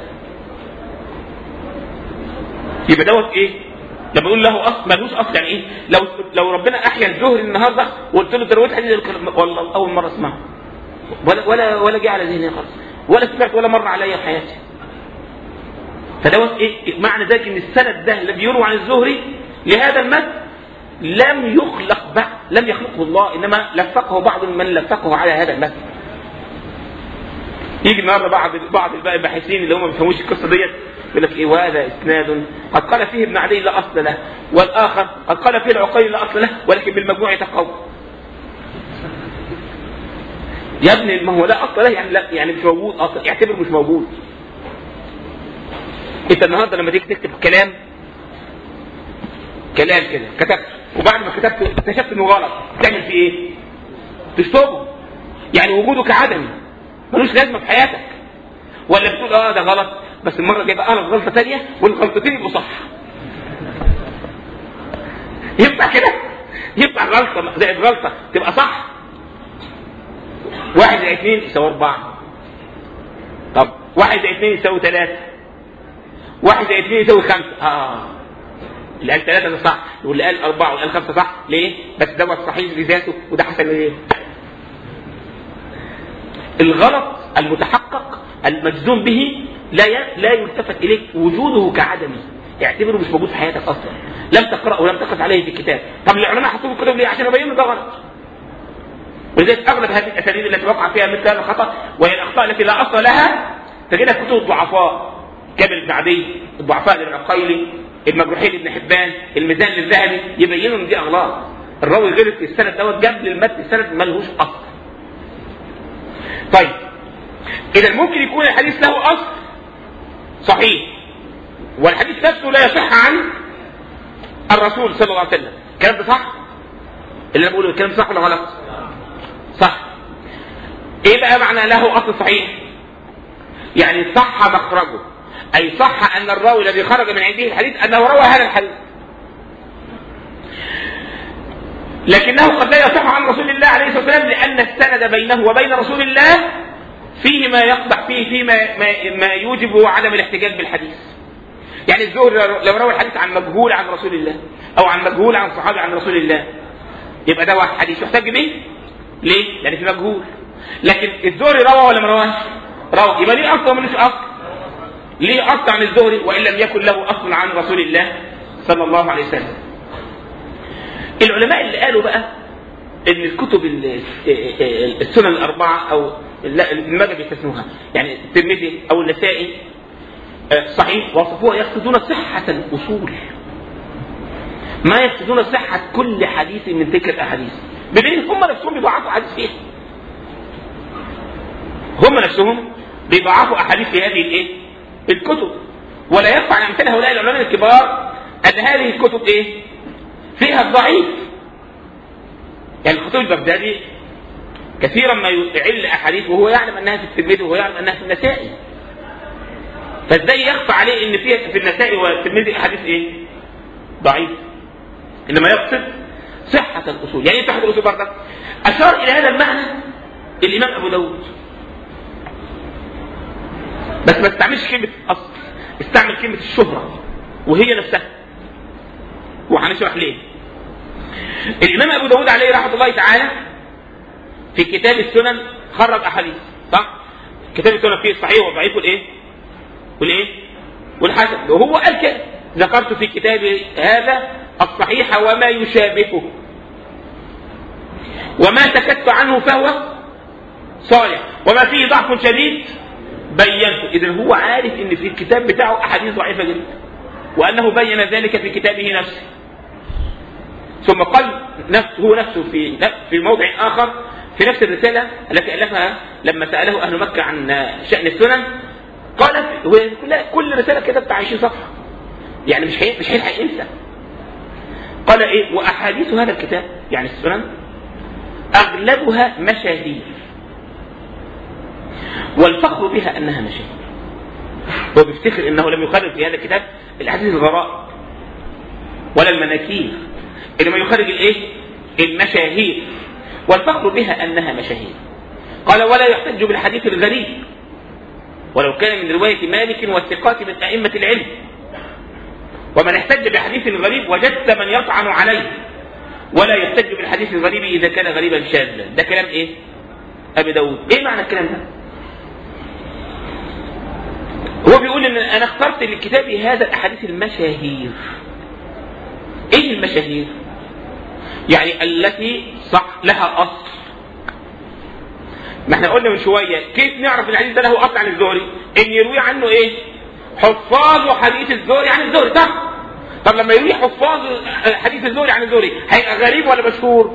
يبقى دوت ايه؟ لما يقول له اصل ملوش اصل يعني ايه؟ لو لو ربنا احيا الزهري النهارده وقلت له ترويت حديث والله اول مره اسمعه ولا ولا ولا جه على ذهني خالص ولا سمعت ولا مر عليا في حياتي. فدوت ايه؟ معنى ذلك ان السند ده الذي يروى عن الزهري لهذا المتن لم يخلق بعد، لم يخلقه الله، انما لفقه بعض من لفقه على هذا المتن. يجي النهارده بعض بعض الباحثين اللي هم ما بيفهموش القصه ديت يقول لك ايه؟ وهذا اسناد قد قال فيه ابن عدي لا اصل له، والاخر قد قال فيه العقيلي لا اصل له، ولكن بالمجموع يتقوى. يا ابني ما هو لا اصل له يعني لا، يعني مش موجود اصلا، اعتبره مش موجود. انت النهارده لما تيجي تكتب كلام كلام كده كتبت، وبعد ما كتبت اكتشفت انه غلط، تعمل فيه ايه؟ تشطبه. يعني وجوده كعدمي ملوش لازمه في حياتك. ولا بتقول اه ده غلط بس المره الجايه بقى غلط غلطه ثانيه والغلطتين يبقوا صح. يبقى كده يبقى غلطه زائد غلطه تبقى صح. واحد زائد اثنين يساوي اربعه. طب واحد زائد اثنين يساوي ثلاثه. واحد زائد اثنين يساوي خمسه. اه اللي قال ثلاثه ده صح، واللي قال اربعه واللي قال خمسه صح. ليه؟ بس ده صحيح لذاته وده حسن ليه؟ الغلط المتحقق المجزوم به لا لا يلتفت اليه وجوده كعدمي، اعتبره مش موجود في حياتك اصلا، لم تقرأه ولم تقف عليه في الكتاب. طب العلماء حطوه في الكتب ليه؟ عشان يبينوا ده غلط. ولذلك اغلب هذه الاساليب التي وقع فيها مثل هذا الخطا وهي الاخطاء التي لا اصل لها تجدها في كتب الضعفاء كابل بن عدي، الضعفاء للعقيلي، المجروحين لابن حبان، الميزان للذهبي، يبينوا ان دي اغلاط. الراوي غلط في السند دوت جاب للمتن السند ملهوش اصل. طيب اذا ممكن يكون الحديث له اصل صحيح والحديث نفسه لا يصح عن الرسول صلى الله عليه وسلم. الكلام ده صح؟ اللي انا بقوله الكلام صح ولا غلط؟ صح. ايه بقى معنى له اصل صحيح؟ يعني صح مخرجه، اي صح ان الراوي الذي خرج من عنده الحديث انه روى هذا الحديث، لكنه قد لا يصح عن رسول الله عليه الصلاه والسلام لان السند بينه وبين رسول الله فيه ما يقدح فيه فيه ما, ما, ما يوجب عدم الاحتجاج بالحديث. يعني الزهري لو روى الحديث عن مجهول عن رسول الله او عن مجهول عن صحابي عن رسول الله يبقى ده واحد حديث يحتج به. ليه؟ لان في مجهول. لكن الزهري روى ولا ما رواش؟ روى. يبقى ليه اصل ومالوش اصل؟ ليه اصل عن الزهري وان لم يكن له اصل عن رسول الله صلى الله عليه وسلم؟ العلماء اللي قالوا بقى ان الكتب السنن الاربعه او الماجه بيستثنوها، يعني الترمذي او النسائي صحيح، وصفوها يقصدون صحه الاصول، ما يقصدون صحه كل حديث من تلك الاحاديث، بدليل هم نفسهم بيضعفوا احاديث فيها. هم نفسهم بيضعفوا احاديث في هذه الايه؟ الكتب. ولا يخفى عن امثال هؤلاء العلماء الكبار ان هذه الكتب ايه؟ فيها الضعيف. يعني الخطيب البغدادي كثيرا ما يعل احاديث وهو يعلم انها في الترمذي وهو يعلم انها في النسائي. فازاي يخفى عليه ان فيها في النسائي والترمذي احاديث ايه؟ ضعيف. انما يقصد صحة الاصول. يعني ايه صحة الاصول برضه؟ اشار الى هذا المعنى الامام ابو داود، بس ما استعملش كلمة اصل، استعمل كلمة الشهرة وهي نفسها، وهنشرح ليه. الامام ابو داود عليه رحمه الله تعالى في كتاب السنن خرج احاديث، صح؟ كتاب السنن فيه الصحيح والضعيف والايه؟ والايه؟ والحسن. وهو قال كده: ذكرت في كتابي هذا الصحيح وما يشابهه، وما سكت عنه فهو صالح، وما فيه ضعف شديد بينته. اذا هو عارف ان في الكتاب بتاعه احاديث ضعيفه جدا، وانه بين ذلك في كتابه نفسه. ثم قال نفسه هو نفسه في في موضع اخر في نفس الرساله التي الفها لما ساله اهل مكه عن شان السنن، قال كل رساله كده بتاع عشرين صفحه، يعني مش هي مش هيلحق ينسى. قال ايه؟ واحاديث هذا الكتاب يعني السنن اغلبها مشاهير، والفخر بها انها مشاهير. هو بيفتخر انه لم يخرج في هذا الكتاب الاحاديث الغراء ولا المناكير، انما يخرج الايه؟ المشاهير، والفخر بها انها مشاهير. قال: ولا يحتج بالحديث الغريب ولو كان من روايه مالك والثقات من ائمه العلم، ومن احتج بحديث الغريب وجدت من يطعن عليه، ولا يحتج بالحديث الغريب اذا كان غريبا شاذا. ده كلام ايه؟ ابي داود. ايه معنى الكلام ده؟ هو بيقول ان انا اخترت لكتابي هذا الاحاديث المشاهير. ايه المشاهير؟ يعني التي صح لها اصل. ما احنا قلنا من شويه كيف نعرف الحديث ده له اصل عن الزهري؟ ان يروي عنه ايه؟ حفاظ حديث الزهري عن الزهري، صح؟ طب لما يروي حفاظ حديث الزهري عن الزهري هيبقى غريب ولا مشهور؟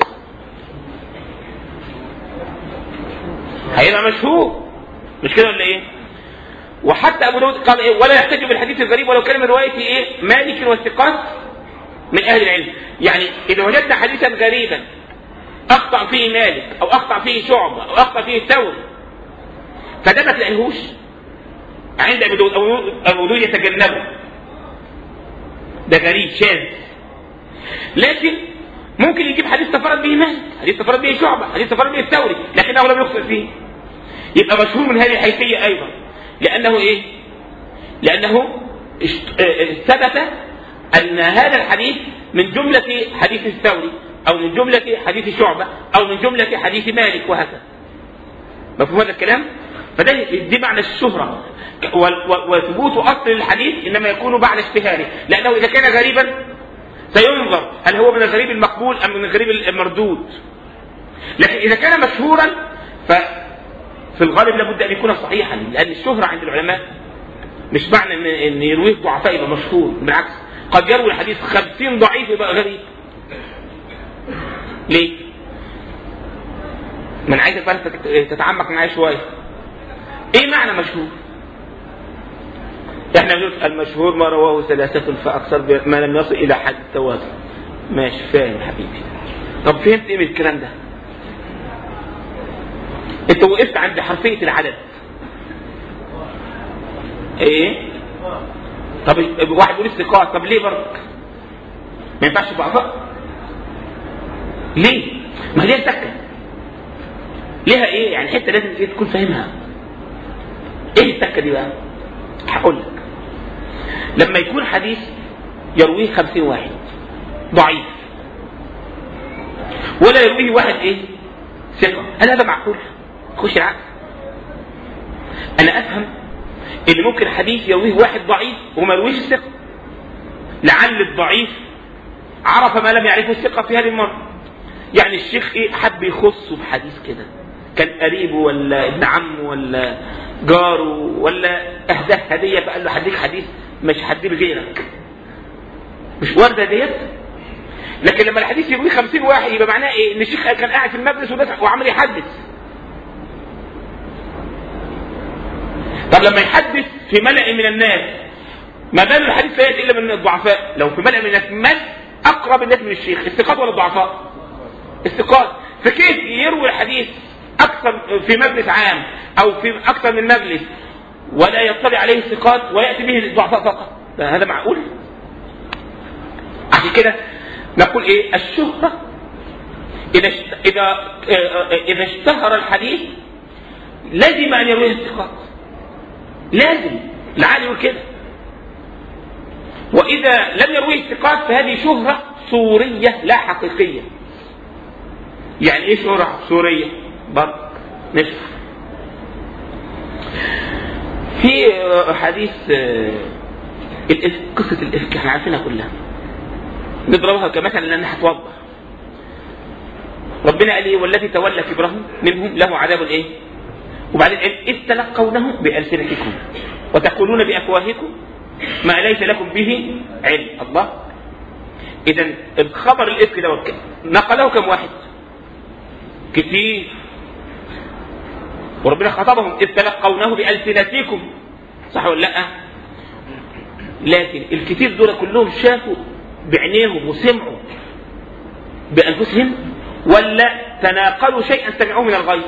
هيبقى مشهور، مش كده ولا ايه؟ وحتى ابو داود قال ايه؟ ولا يحتج بالحديث الغريب ولو كان من روايه ايه؟ مالك والثقات من اهل العلم. يعني اذا وجدنا حديثا غريبا اخطا فيه مالك او اخطا فيه شعبه او اخطا فيه الثوري، فده ما تلاقيهوش عند ابو داود، ابو داود يتجنبه، ده غريب شاذ. لكن ممكن يجيب حديث تفرد به مالك، حديث تفرد به شعبه، حديث تفرد به الثوري، لكنه لم يخطئ فيه، يبقى مشهور من هذه الحيثيه ايضا. لانه ايه؟ لانه ثبت ان هذا الحديث من جمله حديث الثوري او من جمله حديث شعبه او من جمله حديث مالك وهكذا. مفهوم هذا الكلام؟ فده دي معنى الشهره، وثبوت اصل الحديث انما يكون بعد اشتهاره، لانه اذا كان غريبا سينظر هل هو من الغريب المقبول ام من الغريب المردود. لكن اذا كان مشهورا ففي الغالب لابد ان يكون صحيحا، لان الشهره عند العلماء مش معنى ان, إن يرويه ضعفاء يبقى مشهور، بالعكس قد يروي الحديث خمسين ضعيف يبقى غريب. ليه؟ من عايزك بس تتعمق معايا شويه. ايه معنى مشهور؟ احنا بنقول المشهور ما رواه ثلاثة فاكثر ما لم يصل الى حد التواتر. ماشي، فاهم حبيبي. طب فهمت ايه من الكلام ده؟ انت وقفت عند حرفية العدد. ايه؟ طب واحد يقول الثقات، طب ليه برضك؟ ما ينفعش ضعفاء؟ ليه؟ ما هي سكة. ليها ايه؟ يعني حتة لازم ايه تكون فاهمها. ايه السكة دي بقى؟ هقول لك. لما يكون حديث يرويه خمسين واحد ضعيف ولا يرويه واحد ايه؟ ثقة، هل هذا معقول؟ خش العقل. انا افهم ان ممكن حديث يرويه واحد ضعيف وما يرويش الثقة، لعل الضعيف عرف ما لم يعرفه الثقة في هذه المرة. يعني الشيخ ايه حب يخصه بحديث كده، كان قريبه ولا ابن عمه ولا جاره ولا اهداه هدية فقال له هديك حديث مش هديه غيرك، مش واردة ديت. لكن لما الحديث يروي خمسين واحد يبقى معناه ايه؟ ان الشيخ كان قاعد في المجلس وعمل يحدث. طب لما يحدث في ملأ من الناس ما بال الحديث لا يأتي الا من الضعفاء. لو في ملأ من الناس من اقرب الناس من الشيخ، الثقات ولا الضعفاء؟ الثقات. فكيف يروي الحديث اكثر في مجلس عام او في اكثر من مجلس ولا يطلع عليه الثقات ويأتي به الضعفاء فقط؟ هذا معقول؟ عشان كده نقول ايه؟ الشهرة اذا اذا اذا اشتهر الحديث لازم ان يرويه الثقات، لازم العالم يقول كده. واذا لم يرويه الثقات فهذه شهرة صورية لا حقيقية. يعني ايه شهرة صورية؟ برضه نشوف في حديث الإفك، قصة الإفك احنا عارفينها كلها، نضربها كمثل لأنها هتوضح. ربنا قال ايه؟ والذي تولى كبره منهم له عذاب ايه؟ وبعدين إذ تلقونه بألسنتكم وتقولون بأفواهكم ما ليس لكم به علم. الله. إذا الخبر الإفك ده نقله كم واحد؟ كتير. وربنا خطبهم إذ تلقونه بألسنتكم، صح ولا لا؟ لكن الكتير دول كلهم شافوا بعينيهم وسمعوا بأنفسهم ولا تناقلوا شيئا سمعوه من الغير؟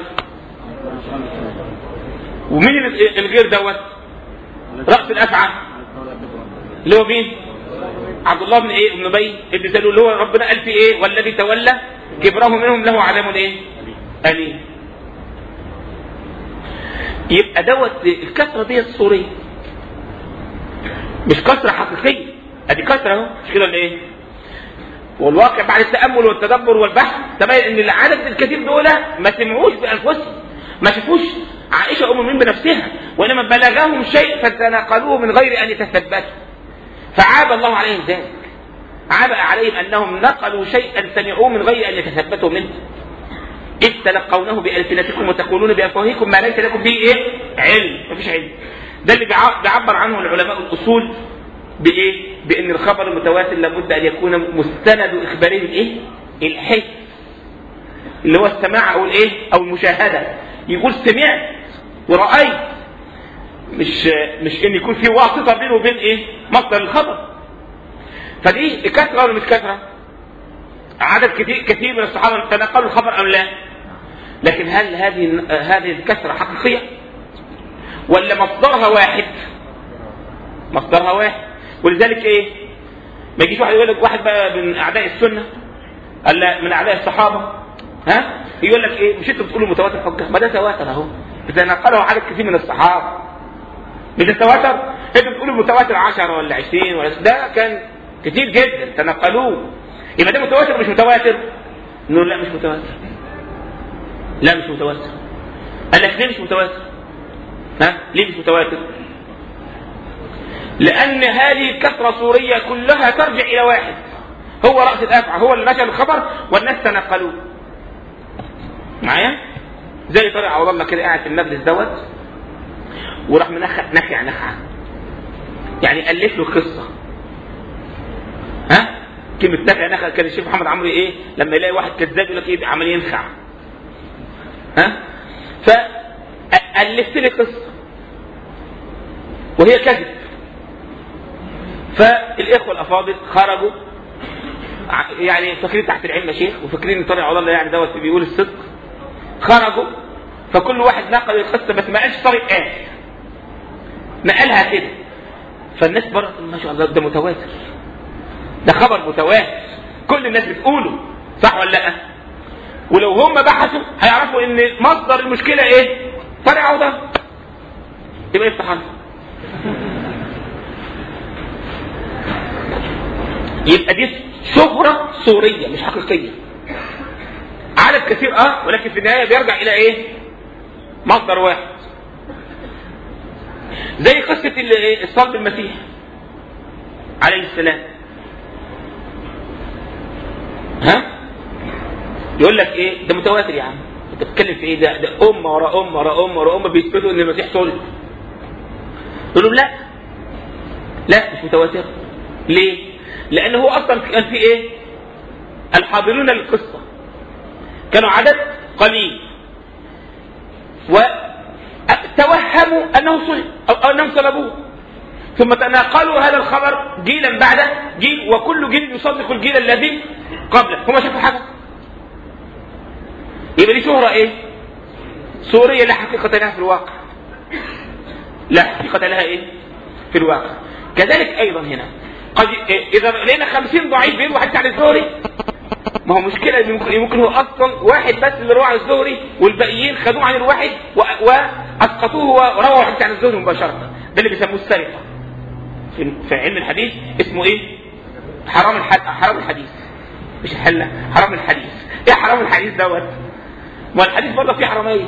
ومين الغير دوت؟ رأس الأفعى اللي هو مين؟ عبد الله بن ايه؟ ابن ابي ابن سلول، اللي هو ربنا قال في ايه؟ والذي تولى كبره منهم له عذاب ايه؟ أليم. يبقى دوت الكثرة دي الصورية مش كثرة حقيقية. ادي كثرة اهو، مش كده ولا ايه؟ والواقع بعد التأمل والتدبر والبحث تبين ان العدد الكثير دول ما سمعوش بأنفسهم، ما شافوش عائشة أم المؤمنين بنفسها، وإنما بلغهم شيء فتناقلوه من غير أن يتثبتوا، فعاب الله عليهم ذلك. عاب عليهم أنهم نقلوا شيئا سمعوه من غير أن يتثبتوا منه. إذ تلقونه بألسنتكم وتقولون بأفواهكم ما ليس لكم به إيه؟ علم. مفيش علم. ده اللي بيعبر عنه العلماء الأصول بإيه؟ بأن الخبر المتواتر لابد أن يكون مستند إخباري بالإيه؟ الحس، اللي هو السماع أو الإيه؟ أو المشاهدة. يقول سمعت ورأيت، مش مش ان يكون في واسطه بينه وبين ايه؟ مصدر الخبر. فدي كثره ولا مش كثره؟ عدد كثير كثير من الصحابه تنقلوا الخبر ام لا؟ لكن هل هذه هذه الكثره حقيقيه ولا مصدرها واحد؟ مصدرها واحد. ولذلك ايه؟ ما يجيش واحد يقول لك واحد بقى من اعداء السنه الا من اعداء الصحابه، ها؟ يقول لك ايه؟ مش انتوا بتقولوا متواتر حجه؟ ما ده تواتر اهو، تنقله عدد كثير من الصحابه. مش التواتر؟ انتوا بتقولوا متواتر عشرة ولا عشرين ولا ده كان كتير جدا تنقلوه، يبقى ده متواتر مش متواتر؟ نقول لا مش متواتر. لا مش متواتر. قال لك ليه مش متواتر؟ ها؟ ليه مش متواتر؟ لأن هذه الكثرة صورية كلها ترجع إلى واحد، هو رأس الأفعى، هو اللي نشر الخبر والناس تنقلوه. معايا؟ زي طارق عوض الله كده قاعد في المجلس دوت وراح منخ نخع نخعه، يعني ألف له قصة. ها؟ كلمة نخع نخع كان الشيخ محمد عمرو ايه؟ لما يلاقي واحد كذاب يقول لك ايه؟ عمال ينخع. ها؟ فألفت لي قصة وهي كذب. فالإخوة الأفاضل خرجوا يعني فاكرين تحت العلم يا شيخ وفاكرين ان طارق عوض الله يعني دوت بيقول الصدق. خرجوا فكل واحد نقل القصة بس ما قالش طارق قال، نقلها كده. فالناس بره ما شاء الله ده متواتر، ده خبر متواتر كل الناس بتقوله، صح ولا لا؟ ولو هم بحثوا هيعرفوا ان مصدر المشكلة ايه؟ طارق عوض الله. يبقى يفتح عنه. يبقى دي شهرة صورية مش حقيقية. عدد كثير اه ولكن في النهاية بيرجع الى ايه؟ مصدر واحد. زي قصة الصلب المسيح عليه السلام. ها يقول لك ايه ده متواتر يا عم، انت بتتكلم في ايه؟ ده ده امه ورا امه ورا امه ورا امه بيثبتوا ان المسيح صلب. يقول لهم لا لا مش متواتر. ليه؟ لان هو اصلا كان في ايه؟ الحاضرون للقصه كانوا عدد قليل وتوهموا انه صلب او انهم صلبوه، ثم تناقلوا هذا الخبر جيلا بعد جيل، وكل جيل يصدق الجيل الذي قبله. هم شافوا حاجه يبقى دي شهره ايه؟ سوريه لا حقيقه لها في الواقع، لا حقيقه لها ايه؟ في الواقع. كذلك ايضا هنا قد اذا لقينا خمسين ضعيف بيروي حديث عن الزهري، ما هو مشكله يمكن هو اصلا واحد بس اللي روى عن الزهري والباقيين خدوه عن الواحد واسقطوه ورووا حديث عن الزهري مباشره. ده اللي بيسموه السرقه في علم الحديث، اسمه ايه؟ حرام حرام الحديث، مش الحله، حرام الحديث. ايه حرام الحديث دوت؟ ما الحديث برضه فيه حراميه،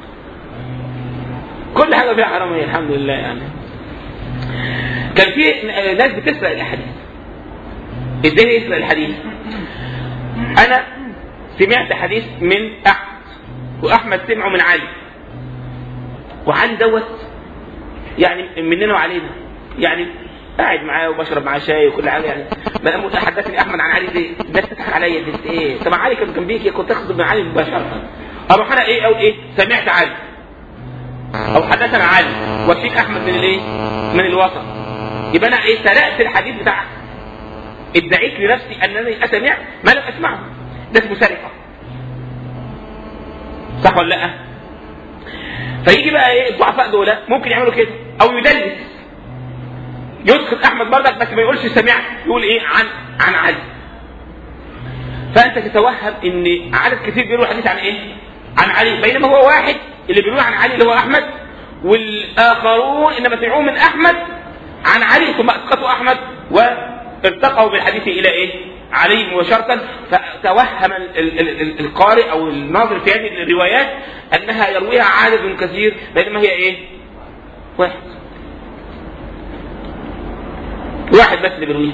كل حاجه فيها حراميه الحمد لله. يعني كان في ناس بتسرق الحديث. ازاي يسرق الحديث؟ انا سمعت حديث من احمد واحمد سمعه من علي، وعلي دوت يعني مننا وعلينا، يعني قاعد معاه وبشرب معاه شاي وكل حاجه. يعني ما حدثني احمد عن علي دي الناس تضحك عليا دي ايه؟ طب علي كان جنبيك كنت تاخد من علي مباشره. اروح انا ايه او ايه؟ سمعت علي او حدثنا علي وفيك احمد من الايه؟ من الوسط. يبقى انا ايه؟ سرقت الحديث بتاع، ادعيت لنفسي انني اسمع ما لم اسمعه. ده اسمه سرقه، صح ولا لا؟ فيجي بقى ايه الضعفاء دول ممكن يعملوا كده، او يدلس يدخل احمد بردك بس ما يقولش سمعت، يقول ايه؟ عن عن علي. فانت تتوهم ان عدد كثير بيروي حديث عن ايه؟ عن علي، بينما هو واحد اللي بيروي عن علي اللي هو احمد، والاخرون انما سمعوه من احمد عن علي ثم اسقطوا احمد وارتقوا بالحديث الى ايه؟ علي مباشرة. فتوهم القارئ او الناظر في هذه الروايات انها يرويها عدد كثير، بينما هي ايه؟ واحد واحد بس اللي بيرويها،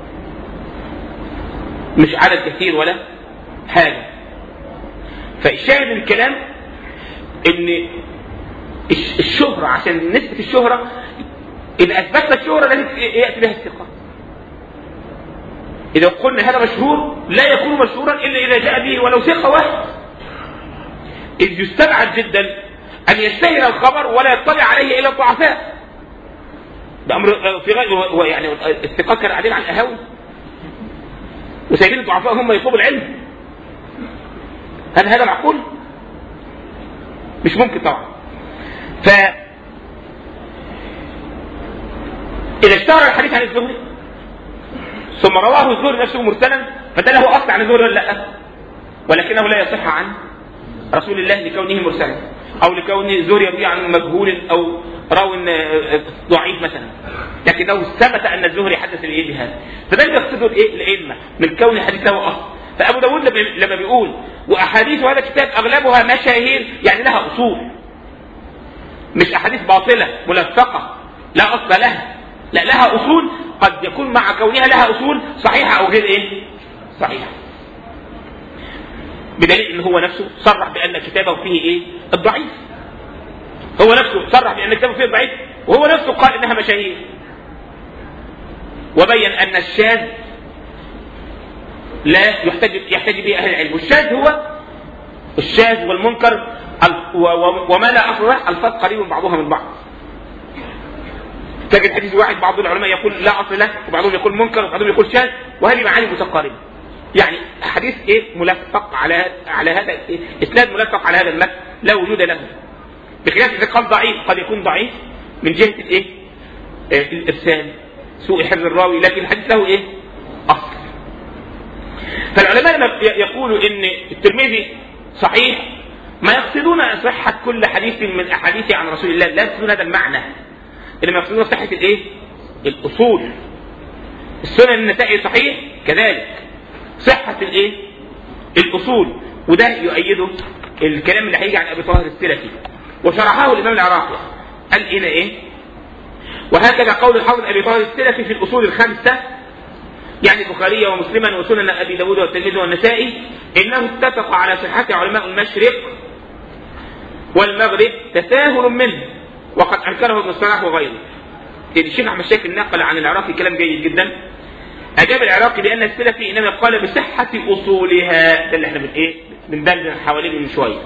مش عدد كثير ولا حاجة. فالشاهد من الكلام ان الشهرة، عشان نسبة الشهرة اذا اثبتنا الشهرة لازم يأتي بها الثقة. اذا قلنا هذا مشهور لا يكون مشهورا الا اذا جاء به ولو ثقة واحد، اذ يستبعد جدا ان يشتهر الخبر ولا يطلع عليه الا الضعفاء. بأمر في غير يعني الثقات كانوا قاعدين على القهاوي وسايبين الضعفاء هم يطلبوا العلم. هل هذا معقول؟ مش ممكن طبعا. ف إذا اشتهر الحديث عن الزهري ثم رواه الزهري نفسه مرسلا فده له أصل عن الزهري ولا لا؟ ولكنه لا يصح عن رسول الله لكونه مرسلا، أو لكون الزهري يروي عن مجهول أو راو ضعيف مثلا، لكنه ثبت أن الزهري حدث الإيه بهذا. فده اللي يقصده الإيه العلم من كون الحديث له أصل. فأبو داود لما بيقول وأحاديث هذا الكتاب أغلبها مشاهير يعني لها أصول، مش أحاديث باطلة ملفقة لا أصل لها، لا لها أصول، قد يكون مع كونها لها أصول صحيحة أو غير إيه صحيحة. بدليل إن هو نفسه صرح بأن كتابه فيه إيه الضعيف، هو نفسه صرح بأن كتابه فيه الضعيف، وهو نفسه قال إنها مشاهير، وبين أن الشاذ لا يحتج يحتج به أهل العلم. والشاذ هو الشاذ والمنكر وما لا أصل له الفاظ قريب بعضها من بعض. تجد حديث واحد بعض العلماء يقول لا أصل له، وبعضهم يقول منكر، وبعضهم يقول شاذ، وهذه معاني متقاربة. يعني حديث إيه ملفق على على هذا إيه؟ إسناد ملفق على هذا المتن لا وجود له، بخلاف إذا قال ضعيف قد يكون ضعيف من جهة الإيه إيه؟ الإرسال، سوء حفظ الراوي، لكن الحديث له إيه أصل. فالعلماء لما يقولوا إن الترمذي صحيح ما يقصدون صحة كل حديث من أحاديث عن رسول الله، لا يقصدون هذا المعنى، إنما يقصدون صحة الإيه الأصول. السنن النسائي صحيح كذلك صحة الإيه الأصول، وده يؤيده الكلام اللي هيجي عن أبي طاهر السلفي وشرحه الإمام العراقي. قال إيه إيه وهكذا قول الحافظ أبي طاهر السلفي في الأصول الخمسة يعني البخاري ومسلما وسنن أبي داود والترمذي والنسائي إنه اتفق على صحة علماء المشرق والمغرب تساهل منه، وقد أنكره ابن الصلاح وغيره. الشيخ أحمد شاكر نقل عن العراقي كلام جيد جدا. أجاب العراقي بأن السلفي إنما قال بصحة أصولها، ده اللي احنا من إيه بندندن حواليه من شوية.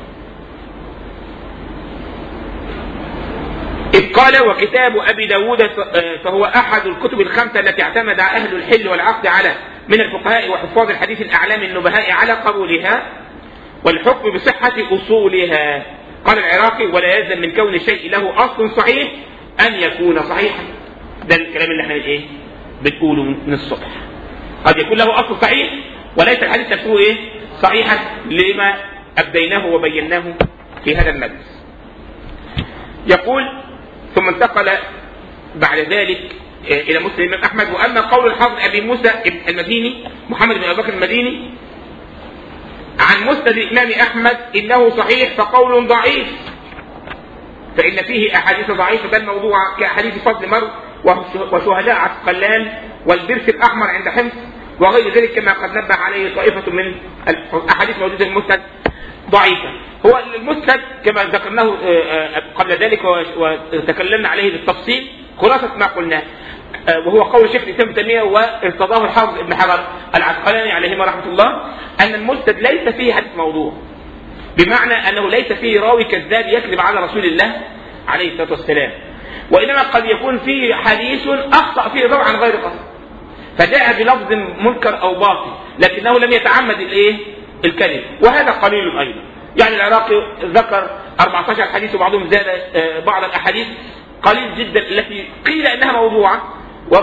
إذ قال وكتاب أبي داود فهو أحد الكتب الخمسة التي اعتمد أهل الحل والعقد على من الفقهاء وحفاظ الحديث الأعلام النبهاء على قبولها والحكم بصحة أصولها. قال العراقي ولا يلزم من كون الشيء له أصل صحيح أن يكون صحيحا. ده الكلام اللي احنا ايه بتقوله من الصبح. قد يكون له أصل صحيح وليس الحديث نفسه ايه صحيحا لما أبديناه وبيناه في هذا المجلس. يقول ثم انتقل بعد ذلك إلى مسلم الإمام أحمد. وأما قول الحافظ أبي موسى المديني محمد بن أبي بكر المديني عن مسند الإمام أحمد إنه صحيح فقول ضعيف، فإن فيه أحاديث ضعيفة بل موضوعة كأحاديث فضل مر وشهداء عسقلان والبرس الأحمر عند حمص وغير ذلك كما قد نبه عليه طائفة من الأحاديث موجودة في المسند ضعيفة. هو المسند كما ذكرناه قبل ذلك وتكلمنا عليه بالتفصيل خلاصة ما قلناه، وهو قول شيخ الإسلام ابن تيمية وارتضاه الحافظ ابن حجر العسقلاني عليهما رحمة الله أن المسند ليس فيه حديث موضوع، بمعنى أنه ليس فيه راوي كذاب يكذب على رسول الله عليه الصلاة والسلام، وإنما قد يكون فيه حديث أخطأ فيه روى عن غير قصد فجاء بلفظ منكر أو باطل لكنه لم يتعمد الإيه الكذب، وهذا قليل أيضا. يعني العراقي ذكر أربعة عشر حديث وبعضهم زاد بعض الأحاديث قليل جدا التي قيل أنها موضوعة،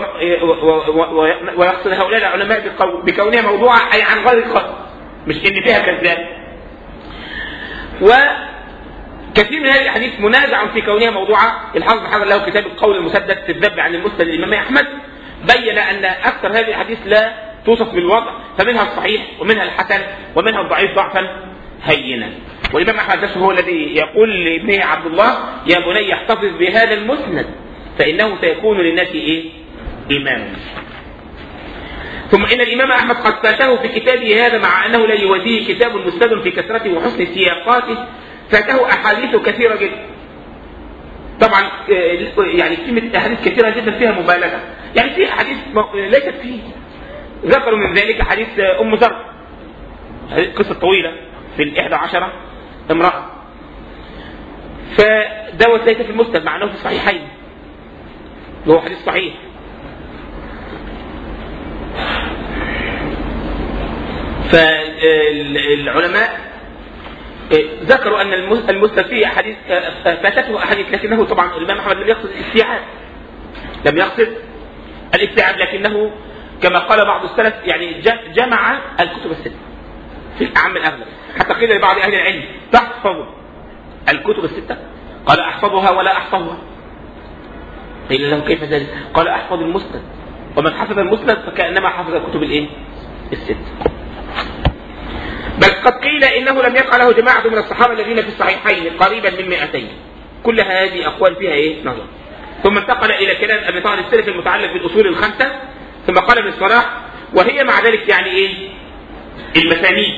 ويقصد هؤلاء العلماء بكونها موضوعة أي عن غير قصد مش إن فيها كذاب. وكثير من هذه الأحاديث منازع في كونها موضوعة. الحافظ بن حجر له كتاب القول المسدد في الذب عن المسند الإمام أحمد بين أن أكثر هذه الأحاديث لا توصف بالوضع، فمنها الصحيح ومنها الحسن ومنها الضعيف ضعفا هينا. والإمام أحمد نفسه هو الذي يقول لابنه عبد الله يا بني احتفظ بهذا المسند فإنه سيكون للناس إيه إماما. ثم إن الإمام أحمد قد فاته في كتابه هذا مع أنه لا يوازيه كتاب مسند في كثرته وحسن سياقاته فاته أحاديث كثيرة جدا. طبعا يعني كلمة أحاديث كثيرة جدا فيها مبالغة، يعني في أحاديث ليست فيه. ذكروا من ذلك حديث أم زر قصة طويلة في الإحدى عشرة امرأة، فدوت ليس في المسند مع أنه في الصحيحين وهو حديث صحيح. فالعلماء ذكروا أن المسند فيه أحاديث فاتته أحاديث، لكنه طبعا الإمام أحمد لم يقصد الاستيعاب لم يقصد الاستيعاب لكنه كما قال بعض السلف يعني جمع الكتب الستة في الأعم الأغلب، حتى قيل لبعض أهل العلم تحفظ الكتب الستة؟ قال أحفظها ولا أحفظها. قيل له كيف ذلك؟ قال أحفظ المسند، ومن حفظ المسند فكأنما حفظ الكتب الإيه؟ الستة. بل قد قيل إنه لم يقع له جماعة من الصحابة الذين في الصحيحين قريبا من مئتين. كل هذه أقوال فيها إيه؟ نظر. ثم انتقل إلى كلام أبي طالب السلف المتعلق بالأصول الخمسة، ثم قال ابن الصلاح وهي مع ذلك يعني إيه؟ المسانيد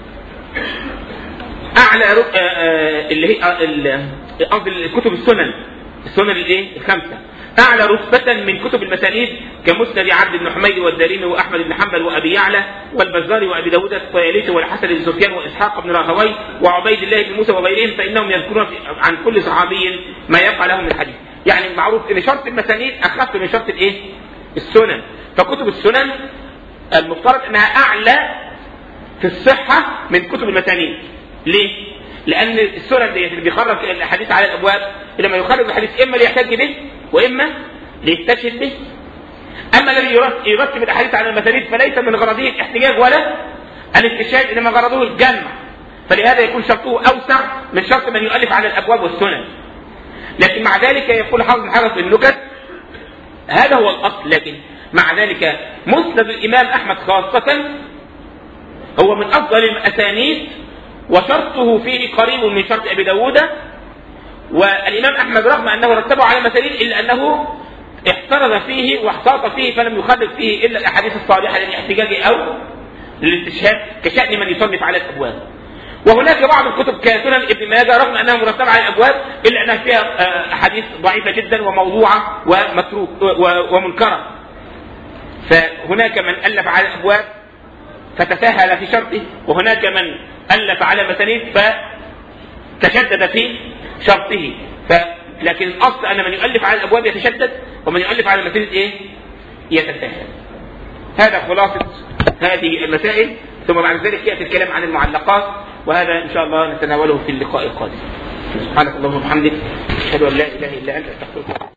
أعلى اللي هي قصد الكتب السنن السنن الإيه؟ الخمسة أعلى رتبة من كتب المسانيد كمسند عبد بن حميد والدارمي وأحمد بن حنبل وأبي يعلى والبزاري وأبي داود الطيالسي والحسن بن سفيان وإسحاق بن راهوي وعبيد الله بن موسى وغيرهم، فإنهم يذكرون عن كل صحابي ما يقع لهم من الحديث. يعني معروف ان شرط المسانيد اخف من شرط الايه؟ السنن. فكتب السنن المفترض انها اعلى في الصحه من كتب المسانيد. ليه؟ لان السنن دي اللي بيخرج الاحاديث على الابواب لما يخرج الحديث اما ليحتج به واما ليستشهد به. اما الذي يرتب الاحاديث على المسانيد فليس من غرضه الاحتجاج ولا الاستشهاد، انما غرضه الجمع، فلهذا يكون شرطه اوسع من شرط من يؤلف على الابواب والسنن. لكن مع ذلك يقول حافظ بن حجر في النكت هذا هو الاصل، لكن مع ذلك مسند الامام احمد خاصه هو من افضل الاسانيد وشرطه فيه قريب من شرط ابي داود. والامام احمد رغم انه رتبه على مسانيد الا انه احترز فيه واحتاط فيه فلم يخرج فيه الا الاحاديث الصالحه للاحتجاج او للاستشهاد كشأن من يصنف على الابواب. وهناك بعض الكتب كسنن ابن ماجه رغم انها مرتبه على الابواب الا انها فيها احاديث ضعيفه جدا وموضوعه ومتروك ومنكره. فهناك من الف على الابواب فتساهل في شرطه، وهناك من الف على مسانيد فتشدد في شرطه. ف لكن الاصل ان من يؤلف على الابواب يتشدد، ومن يؤلف على المسانيد ايه؟ يتساهل. هذا خلاصه هذه المسائل. ثم بعد ذلك ياتي الكلام عن المعلقات، وهذا ان شاء الله نتناوله في اللقاء القادم. سبحانك اللهم وبحمدك، اشهد ان لا اله الا انت، استغفرك.